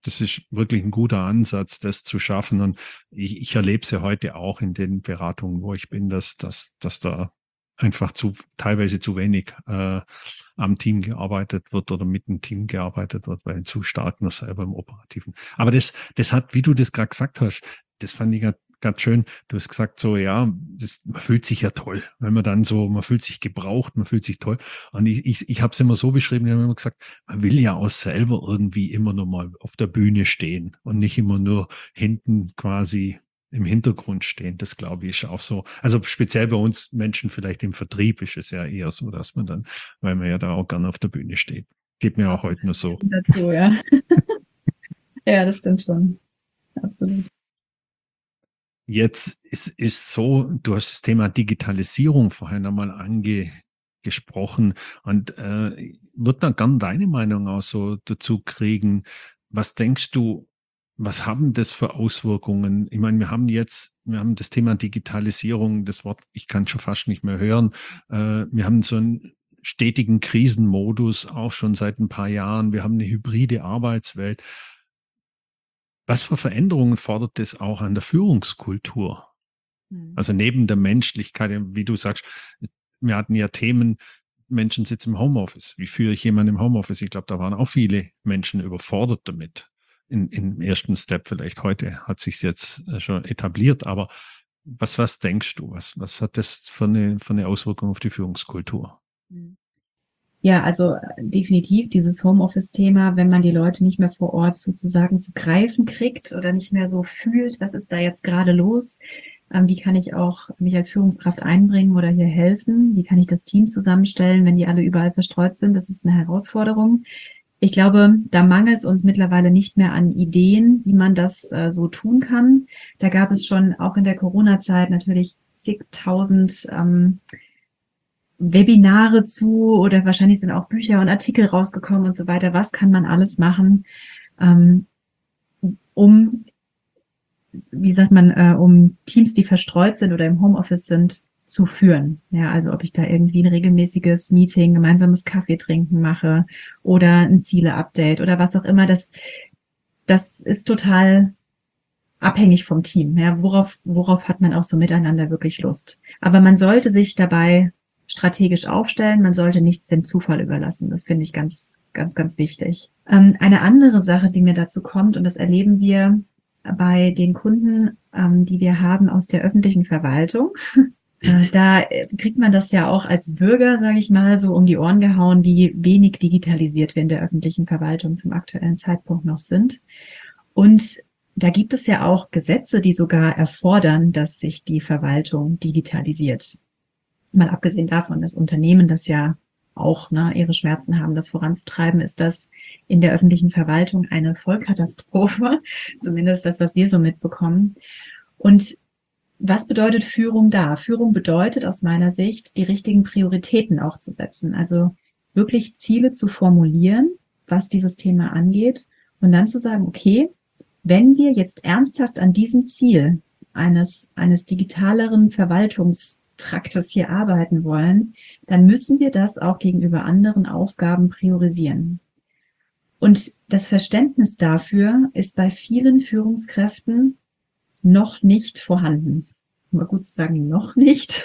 das ist wirklich ein guter Ansatz, das zu schaffen. Und ich, ich erlebe es ja heute auch in den Beratungen, wo ich bin, dass, dass, dass da einfach zu, teilweise zu wenig äh, am Team gearbeitet wird oder mit dem Team gearbeitet wird, weil zu stark nur selber im Operativen. Aber das, das hat, wie du das gerade gesagt hast, das fand ich ganz schön. Du hast gesagt so, ja, das, man fühlt sich ja toll, wenn man dann so, man fühlt sich gebraucht, man fühlt sich toll. Und ich, ich, ich habe es immer so beschrieben, ich habe immer gesagt, man will ja auch selber irgendwie immer nur mal auf der Bühne stehen und nicht immer nur hinten quasi im Hintergrund stehen. Das glaube ich ist auch so. Also speziell bei uns Menschen vielleicht im Vertrieb ist es ja eher so, dass man dann, weil man ja da auch gerne auf der Bühne steht. Geht mir auch heute nur so. Dazu, ja. Ja, das stimmt schon. Absolut. Jetzt ist ist so, du hast das Thema Digitalisierung vorhin einmal angesprochen und äh, würde da gern deine Meinung auch so dazu kriegen. Was denkst du, was haben das für Auswirkungen? Ich meine, wir haben jetzt, wir haben das Thema Digitalisierung, das Wort, ich kann schon fast nicht mehr hören. Äh, wir haben so einen stetigen Krisenmodus auch schon seit ein paar Jahren. Wir haben eine hybride Arbeitswelt. Was für Veränderungen fordert das auch an der Führungskultur? Hm. Also neben der Menschlichkeit, wie du sagst, wir hatten ja Themen, Menschen sitzen im Homeoffice. Wie führe ich jemanden im Homeoffice? Ich glaube, da waren auch viele Menschen überfordert damit. In, im ersten Step vielleicht. Heute hat sich jetzt schon etabliert. Aber was, was denkst du? Was, was hat das für eine, für eine Auswirkung auf die Führungskultur? Ja, also definitiv dieses Homeoffice-Thema, wenn man die Leute nicht mehr vor Ort sozusagen zu greifen kriegt oder nicht mehr so fühlt, was ist da jetzt gerade los? Ähm, wie kann ich auch mich als Führungskraft einbringen oder hier helfen? Wie kann ich das Team zusammenstellen, wenn die alle überall verstreut sind? Das ist eine Herausforderung. Ich glaube, da mangelt es uns mittlerweile nicht mehr an Ideen, wie man das äh, so tun kann. Da gab es schon auch in der Corona-Zeit natürlich zigtausend ähm, Webinare zu oder wahrscheinlich sind auch Bücher und Artikel rausgekommen und so weiter. Was kann man alles machen, ähm, um, wie sagt man, äh, um Teams, die verstreut sind oder im Homeoffice sind, zu führen. Ja, also ob ich da irgendwie ein regelmäßiges Meeting, gemeinsames Kaffee trinken mache oder ein Ziele-Update oder was auch immer. Das, das ist total abhängig vom Team. Ja, worauf, worauf hat man auch so miteinander wirklich Lust? Aber man sollte sich dabei strategisch aufstellen. Man sollte nichts dem Zufall überlassen. Das finde ich ganz, ganz, ganz wichtig. Ähm, eine andere Sache, die mir dazu kommt, und das erleben wir bei den Kunden, ähm, die wir haben aus der öffentlichen Verwaltung. Da kriegt man das ja auch als Bürger, sage ich mal, so um die Ohren gehauen, wie wenig digitalisiert wir in der öffentlichen Verwaltung zum aktuellen Zeitpunkt noch sind. Und da gibt es ja auch Gesetze, die sogar erfordern, dass sich die Verwaltung digitalisiert. Mal abgesehen davon, dass Unternehmen das ja auch ne, ihre Schmerzen haben, das voranzutreiben, ist das in der öffentlichen Verwaltung eine Vollkatastrophe, zumindest das, was wir so mitbekommen. Und was bedeutet Führung da? Führung bedeutet aus meiner Sicht, die richtigen Prioritäten auch zu setzen. Also wirklich Ziele zu formulieren, was dieses Thema angeht und dann zu sagen, okay, wenn wir jetzt ernsthaft an diesem Ziel eines, eines digitaleren Verwaltungstraktes hier arbeiten wollen, dann müssen wir das auch gegenüber anderen Aufgaben priorisieren. Und das Verständnis dafür ist bei vielen Führungskräften noch nicht vorhanden. Mal gut zu sagen, noch nicht.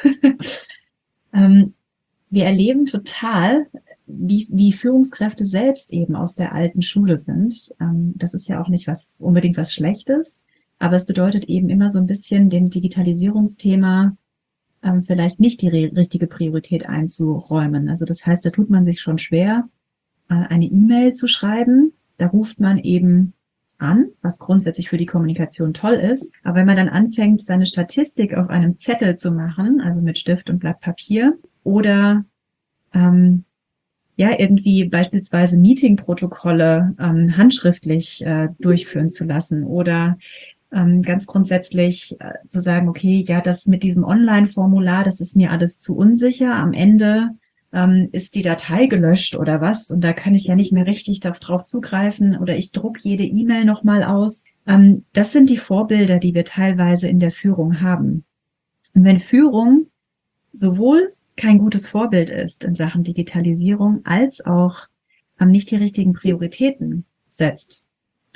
ähm, wir erleben total, wie, wie Führungskräfte selbst eben aus der alten Schule sind. Ähm, das ist ja auch nicht was unbedingt was Schlechtes, aber es bedeutet eben immer so ein bisschen dem Digitalisierungsthema ähm, vielleicht nicht die re- richtige Priorität einzuräumen. Also das heißt, da tut man sich schon schwer, äh, eine E-Mail zu schreiben. Da ruft man eben an, was grundsätzlich für die Kommunikation toll ist. Aber wenn man dann anfängt, seine Statistik auf einem Zettel zu machen, also mit Stift und Blatt Papier, oder ähm, ja irgendwie beispielsweise Meetingprotokolle ähm, handschriftlich äh, durchführen zu lassen oder ähm, ganz grundsätzlich äh, zu sagen, okay, ja, das mit diesem Online-Formular, das ist mir alles zu unsicher. Am Ende ähm, ist die Datei gelöscht oder was und da kann ich ja nicht mehr richtig darauf zugreifen oder ich druck jede E-Mail nochmal aus. Ähm, das sind die Vorbilder, die wir teilweise in der Führung haben. Und wenn Führung sowohl kein gutes Vorbild ist in Sachen Digitalisierung, als auch ähm, nicht die richtigen Prioritäten setzt,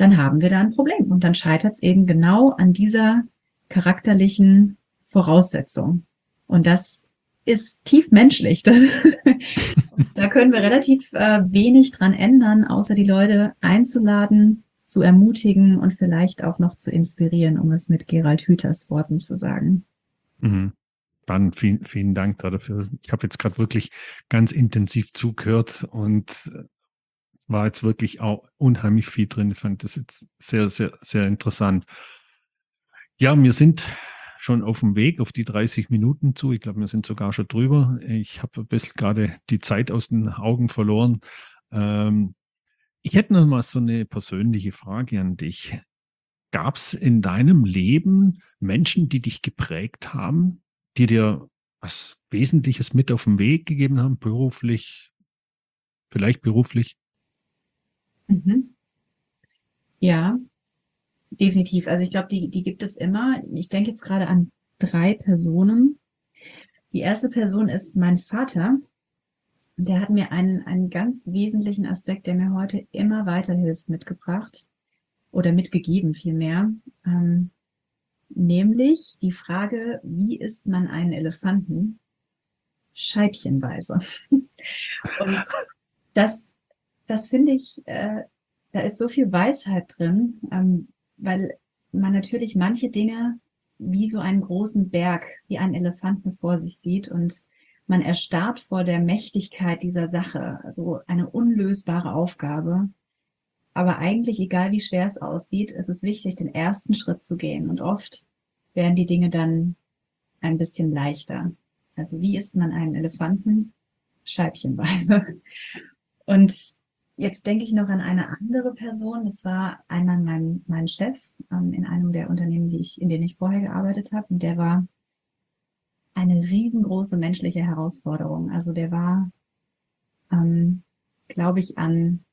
dann haben wir da ein Problem. Und dann scheitert es eben genau an dieser charakterlichen Voraussetzung. Und das ist tief menschlich. Das und da können wir relativ äh, wenig dran ändern, außer die Leute einzuladen, zu ermutigen und vielleicht auch noch zu inspirieren, um es mit Gerald Hüthers Worten zu sagen. Mhm. Spannend, vielen, vielen Dank dafür. Ich habe jetzt gerade wirklich ganz intensiv zugehört und war jetzt wirklich auch unheimlich viel drin. Ich fand das jetzt sehr, sehr, sehr interessant. Ja, wir sind schon auf dem Weg auf die dreißig Minuten zu. Ich glaube, wir sind sogar schon drüber. Ich habe ein bisschen gerade die Zeit aus den Augen verloren. Ähm, ich hätte noch mal so eine persönliche Frage an dich. Gab es in deinem Leben Menschen, die dich geprägt haben, die dir was Wesentliches mit auf den Weg gegeben haben, beruflich, vielleicht beruflich? Mhm. Ja, definitiv. Also ich glaube, die, die gibt es immer. Ich denke jetzt gerade an drei Personen. Die erste Person ist mein Vater. Der hat mir einen, einen ganz wesentlichen Aspekt, der mir heute immer weiterhilft, mitgebracht oder mitgegeben vielmehr. Ähm, nämlich die Frage, wie isst man einen Elefanten? Scheibchenweise. Und das, das finde ich, äh, da ist so viel Weisheit drin, ähm, weil man natürlich manche Dinge wie so einen großen Berg, wie einen Elefanten vor sich sieht und man erstarrt vor der Mächtigkeit dieser Sache, also eine unlösbare Aufgabe. Aber eigentlich, egal wie schwer es aussieht, ist es wichtig, den ersten Schritt zu gehen. Und oft werden die Dinge dann ein bisschen leichter. Also wie isst man einen Elefanten? Scheibchenweise. Und jetzt denke ich noch an eine andere Person. Das war einmal mein, mein Chef ähm, in einem der Unternehmen, die ich, in denen ich vorher gearbeitet habe. Und der war eine riesengroße menschliche Herausforderung. Also der war, ähm, glaube ich, an,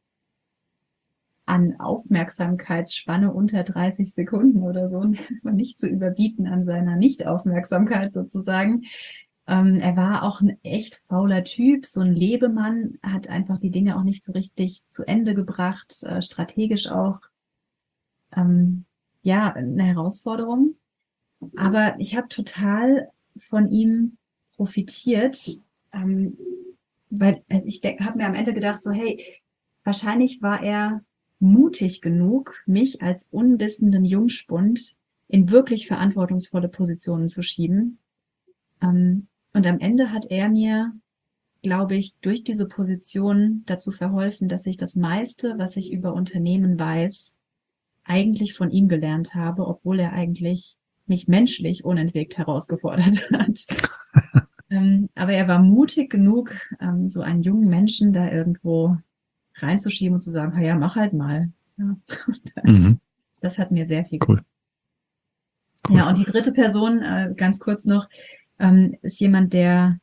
an Aufmerksamkeitsspanne unter dreißig Sekunden oder so, nicht zu überbieten an seiner Nichtaufmerksamkeit sozusagen. Ähm, er war auch ein echt fauler Typ, so ein Lebemann, hat einfach die Dinge auch nicht so richtig zu Ende gebracht, äh, strategisch auch. Ähm, ja, eine Herausforderung. Aber ich habe total von ihm profitiert, ähm, weil also ich habe mir am Ende gedacht, so hey, wahrscheinlich war er mutig genug, mich als unwissenden Jungspund in wirklich verantwortungsvolle Positionen zu schieben. Ähm, und am Ende hat er mir, glaube ich, durch diese Position dazu verholfen, dass ich das meiste, was ich über Unternehmen weiß, eigentlich von ihm gelernt habe, obwohl er eigentlich mich menschlich unentwegt herausgefordert hat. ähm, aber er war mutig genug, ähm, so einen jungen Menschen da irgendwo reinzuschieben und zu sagen, ja, mach halt mal. Ja. Mhm. Das hat mir sehr viel Cool. gebracht. Cool. Ja, und die dritte Person, äh, ganz kurz noch, ähm, ist jemand, der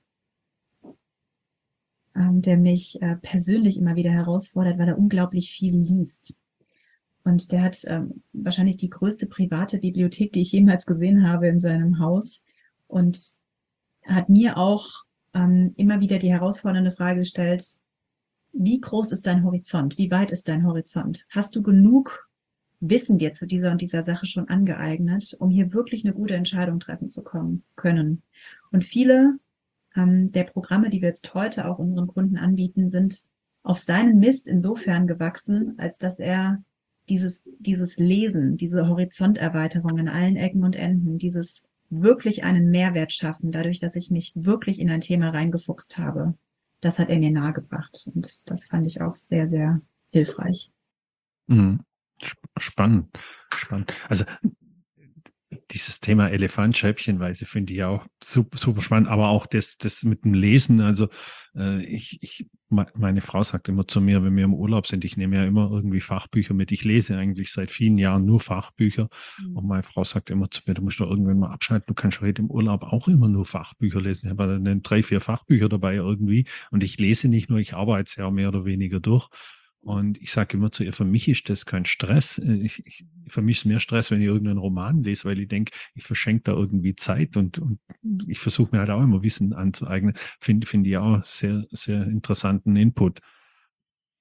ähm, der mich äh, persönlich immer wieder herausfordert, weil er unglaublich viel liest. Und der hat ähm, wahrscheinlich die größte private Bibliothek, die ich jemals gesehen habe in seinem Haus. Und hat mir auch ähm, immer wieder die herausfordernde Frage gestellt, wie groß ist dein Horizont? Wie weit ist dein Horizont? Hast du genug Wissen dir zu dieser und dieser Sache schon angeeignet, um hier wirklich eine gute Entscheidung treffen zu kommen, können? Und viele ähm, der Programme, die wir jetzt heute auch unseren Kunden anbieten, sind auf seinen Mist insofern gewachsen, als dass er dieses, dieses Lesen, diese Horizonterweiterung in allen Ecken und Enden, dieses wirklich einen Mehrwert schaffen, dadurch, dass ich mich wirklich in ein Thema reingefuchst habe, das hat er mir nahegebracht. Und das fand ich auch sehr, sehr hilfreich. Mhm. Spannend, spannend. Also dieses Thema Elefant scheibchenweise finde ich auch super, super spannend, aber auch das, das mit dem Lesen. Also äh, ich, ich, meine Frau sagt immer zu mir, wenn wir im Urlaub sind, ich nehme ja immer irgendwie Fachbücher mit. Ich lese eigentlich seit vielen Jahren nur Fachbücher. Mhm. Und meine Frau sagt immer zu mir, du musst doch irgendwann mal abschalten, du kannst heute im Urlaub auch immer nur Fachbücher lesen. Ich habe dann drei, vier Fachbücher dabei irgendwie. Und ich lese nicht nur, ich arbeite es ja mehr oder weniger durch. Und ich sage immer zu ihr, für mich ist das kein Stress. Ich, ich, für mich ist mehr Stress, wenn ich irgendeinen Roman lese, weil ich denke, ich verschenke da irgendwie Zeit und, und ich versuche mir halt auch immer Wissen anzueignen. Finde finde ich auch sehr, sehr interessanten Input.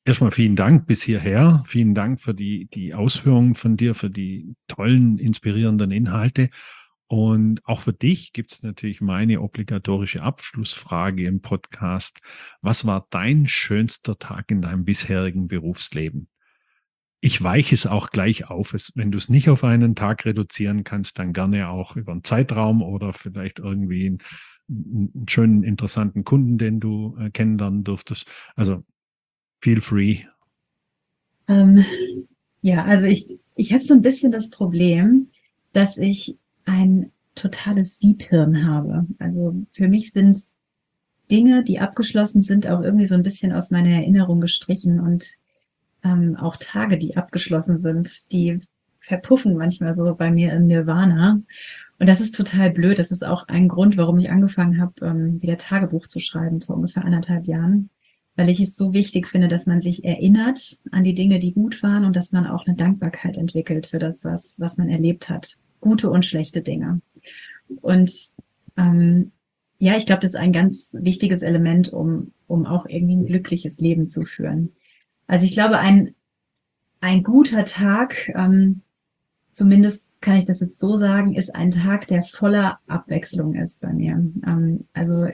Erstmal vielen Dank bis hierher. Vielen Dank für die, die Ausführungen von dir, für die tollen, inspirierenden Inhalte. Und auch für dich gibt es natürlich meine obligatorische Abschlussfrage im Podcast. Was war dein schönster Tag in deinem bisherigen Berufsleben? Ich weiche es auch gleich auf. Es, wenn du es nicht auf einen Tag reduzieren kannst, dann gerne auch über einen Zeitraum oder vielleicht irgendwie einen, einen schönen, interessanten Kunden, den du äh, kennenlernen durftest. Also feel free. Ähm, ja, also ich, ich habe so ein bisschen das Problem, dass ich ein totales Siebhirn habe. Also für mich sind Dinge, die abgeschlossen sind, auch irgendwie so ein bisschen aus meiner Erinnerung gestrichen und ähm, auch Tage, die abgeschlossen sind, die verpuffen manchmal so bei mir im Nirvana. Und das ist total blöd. Das ist auch ein Grund, warum ich angefangen habe, ähm, wieder Tagebuch zu schreiben vor ungefähr anderthalb Jahren, weil ich es so wichtig finde, dass man sich erinnert an die Dinge, die gut waren und dass man auch eine Dankbarkeit entwickelt für das, was, was man erlebt hat. Gute und schlechte Dinge. Und ähm, ja, ich glaube, das ist ein ganz wichtiges Element, um, um auch irgendwie ein glückliches Leben zu führen. Also ich glaube, ein, ein guter Tag, ähm, zumindest kann ich das jetzt so sagen, ist ein Tag, der voller Abwechslung ist bei mir. Ähm, also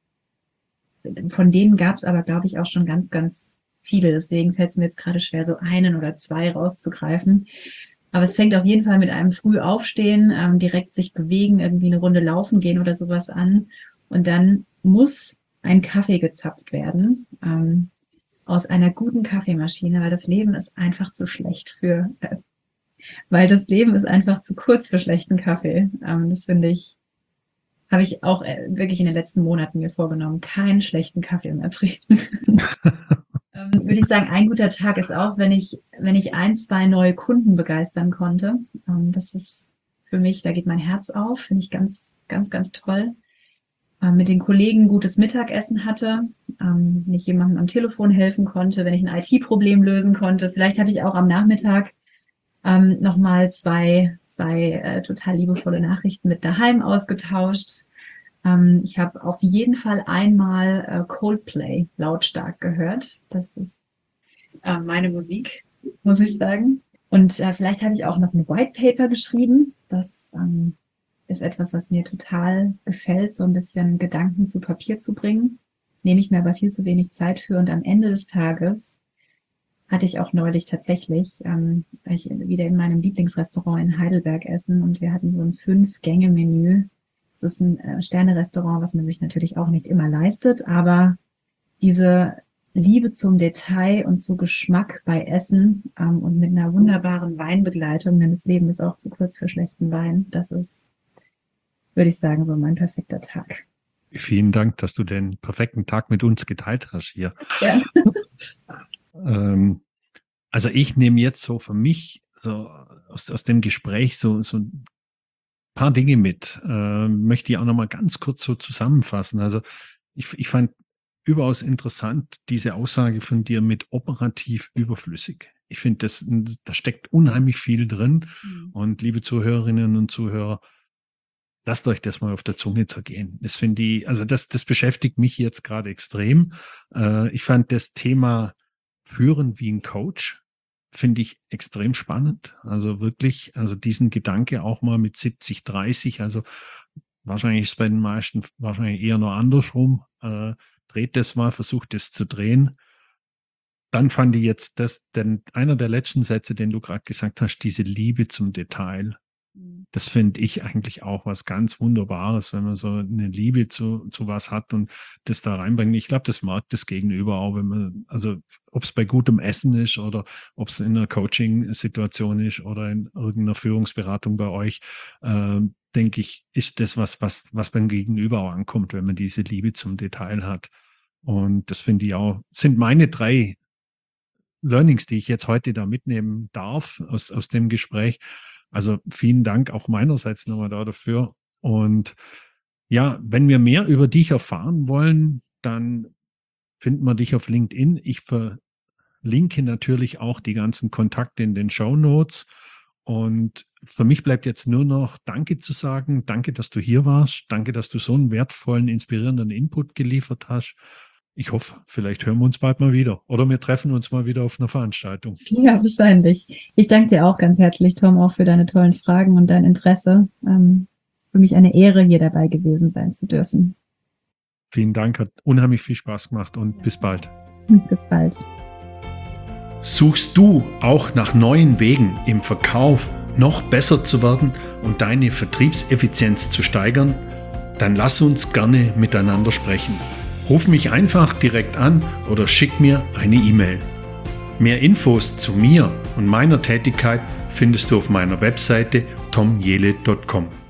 von denen gab es aber, glaube ich, auch schon ganz, ganz viele. Deswegen fällt es mir jetzt gerade schwer, so einen oder zwei rauszugreifen. Aber es fängt auf jeden Fall mit einem früh aufstehen, ähm, direkt sich bewegen, irgendwie eine Runde laufen gehen oder sowas an. Und dann muss ein Kaffee gezapft werden, ähm, aus einer guten Kaffeemaschine, weil das Leben ist einfach zu schlecht für, äh, weil das Leben ist einfach zu kurz für schlechten Kaffee. Ähm, das finde ich, habe ich auch äh, wirklich in den letzten Monaten mir vorgenommen, keinen schlechten Kaffee mehr trinken. ähm, würde ich sagen, ein guter Tag ist auch, wenn ich, wenn ich ein, zwei neue Kunden begeistern konnte. Ähm, das ist für mich, da geht mein Herz auf, finde ich ganz, ganz, ganz toll. Ähm, mit den Kollegen gutes Mittagessen hatte, ähm, wenn ich jemandem am Telefon helfen konnte, wenn ich ein I T-Problem lösen konnte. Vielleicht habe ich auch am Nachmittag ähm, nochmal zwei, zwei äh, total liebevolle Nachrichten mit daheim ausgetauscht. Ähm, ich habe auf jeden Fall einmal äh, Coldplay lautstark gehört. Das ist äh, meine Musik, muss ich sagen. Und äh, vielleicht habe ich auch noch ein White Paper geschrieben. Das ähm, ist etwas, was mir total gefällt, so ein bisschen Gedanken zu Papier zu bringen. Nehme ich mir aber viel zu wenig Zeit für. Und am Ende des Tages hatte ich auch neulich tatsächlich, ähm, war ich wieder in meinem Lieblingsrestaurant in Heidelberg essen und wir hatten so ein Fünf-Gänge-Menü. Es ist ein äh, Sterne-Restaurant, was man sich natürlich auch nicht immer leistet, aber diese Liebe zum Detail und zu Geschmack bei Essen ähm, und mit einer wunderbaren Weinbegleitung, denn das Leben ist auch zu kurz für schlechten Wein, das ist, würde ich sagen, so mein perfekter Tag. Vielen Dank, dass du den perfekten Tag mit uns geteilt hast hier. Ja. Ähm, also ich nehme jetzt so für mich so aus, aus dem Gespräch so, so ein paar Dinge mit. Äh, möchte ich auch nochmal ganz kurz so zusammenfassen. Also ich, ich fand überaus interessant diese Aussage von dir mit operativ überflüssig. Ich finde, das, da steckt unheimlich viel drin. Mhm. Und liebe Zuhörerinnen und Zuhörer, lasst euch das mal auf der Zunge zergehen. Das finde ich, also das, das beschäftigt mich jetzt gerade extrem. Äh, ich fand das Thema Führen wie ein Coach, finde ich extrem spannend. Also wirklich, also diesen Gedanke auch mal mit siebzig, dreißig, also wahrscheinlich ist es bei den meisten wahrscheinlich eher nur andersrum. Äh, dreht das mal, versucht es zu drehen. Dann fand ich jetzt das, denn einer der letzten Sätze, den du gerade gesagt hast, diese Liebe zum Detail. Das finde ich eigentlich auch was ganz Wunderbares, wenn man so eine Liebe zu, zu was hat und das da reinbringt. Ich glaube, das mag das Gegenüber auch, wenn man, also ob es bei gutem Essen ist oder ob es in einer Coaching-Situation ist oder in irgendeiner Führungsberatung bei euch, äh, denke ich, ist das was, was, was beim Gegenüber auch ankommt, wenn man diese Liebe zum Detail hat. Und das finde ich auch, sind meine drei Learnings, die ich jetzt heute da mitnehmen darf aus, aus dem Gespräch. Also vielen Dank auch meinerseits nochmal da dafür. Und ja, wenn wir mehr über dich erfahren wollen, dann finden wir dich auf LinkedIn. Ich verlinke natürlich auch die ganzen Kontakte in den Show Notes. Und für mich bleibt jetzt nur noch Danke zu sagen. Danke, dass du hier warst. Danke, dass du so einen wertvollen, inspirierenden Input geliefert hast. Ich hoffe, vielleicht hören wir uns bald mal wieder. Oder wir treffen uns mal wieder auf einer Veranstaltung. Ja, wahrscheinlich. Ich danke dir auch ganz herzlich, Tom, auch für deine tollen Fragen und dein Interesse. Ähm, für mich eine Ehre, hier dabei gewesen sein zu dürfen. Vielen Dank, hat unheimlich viel Spaß gemacht und bis bald. Bis bald. Suchst du auch nach neuen Wegen im Verkauf noch besser zu werden und deine Vertriebseffizienz zu steigern? Dann lass uns gerne miteinander sprechen. Ruf mich einfach direkt an oder schick mir eine E-Mail. Mehr Infos zu mir und meiner Tätigkeit findest du auf meiner Webseite tom jele punkt com.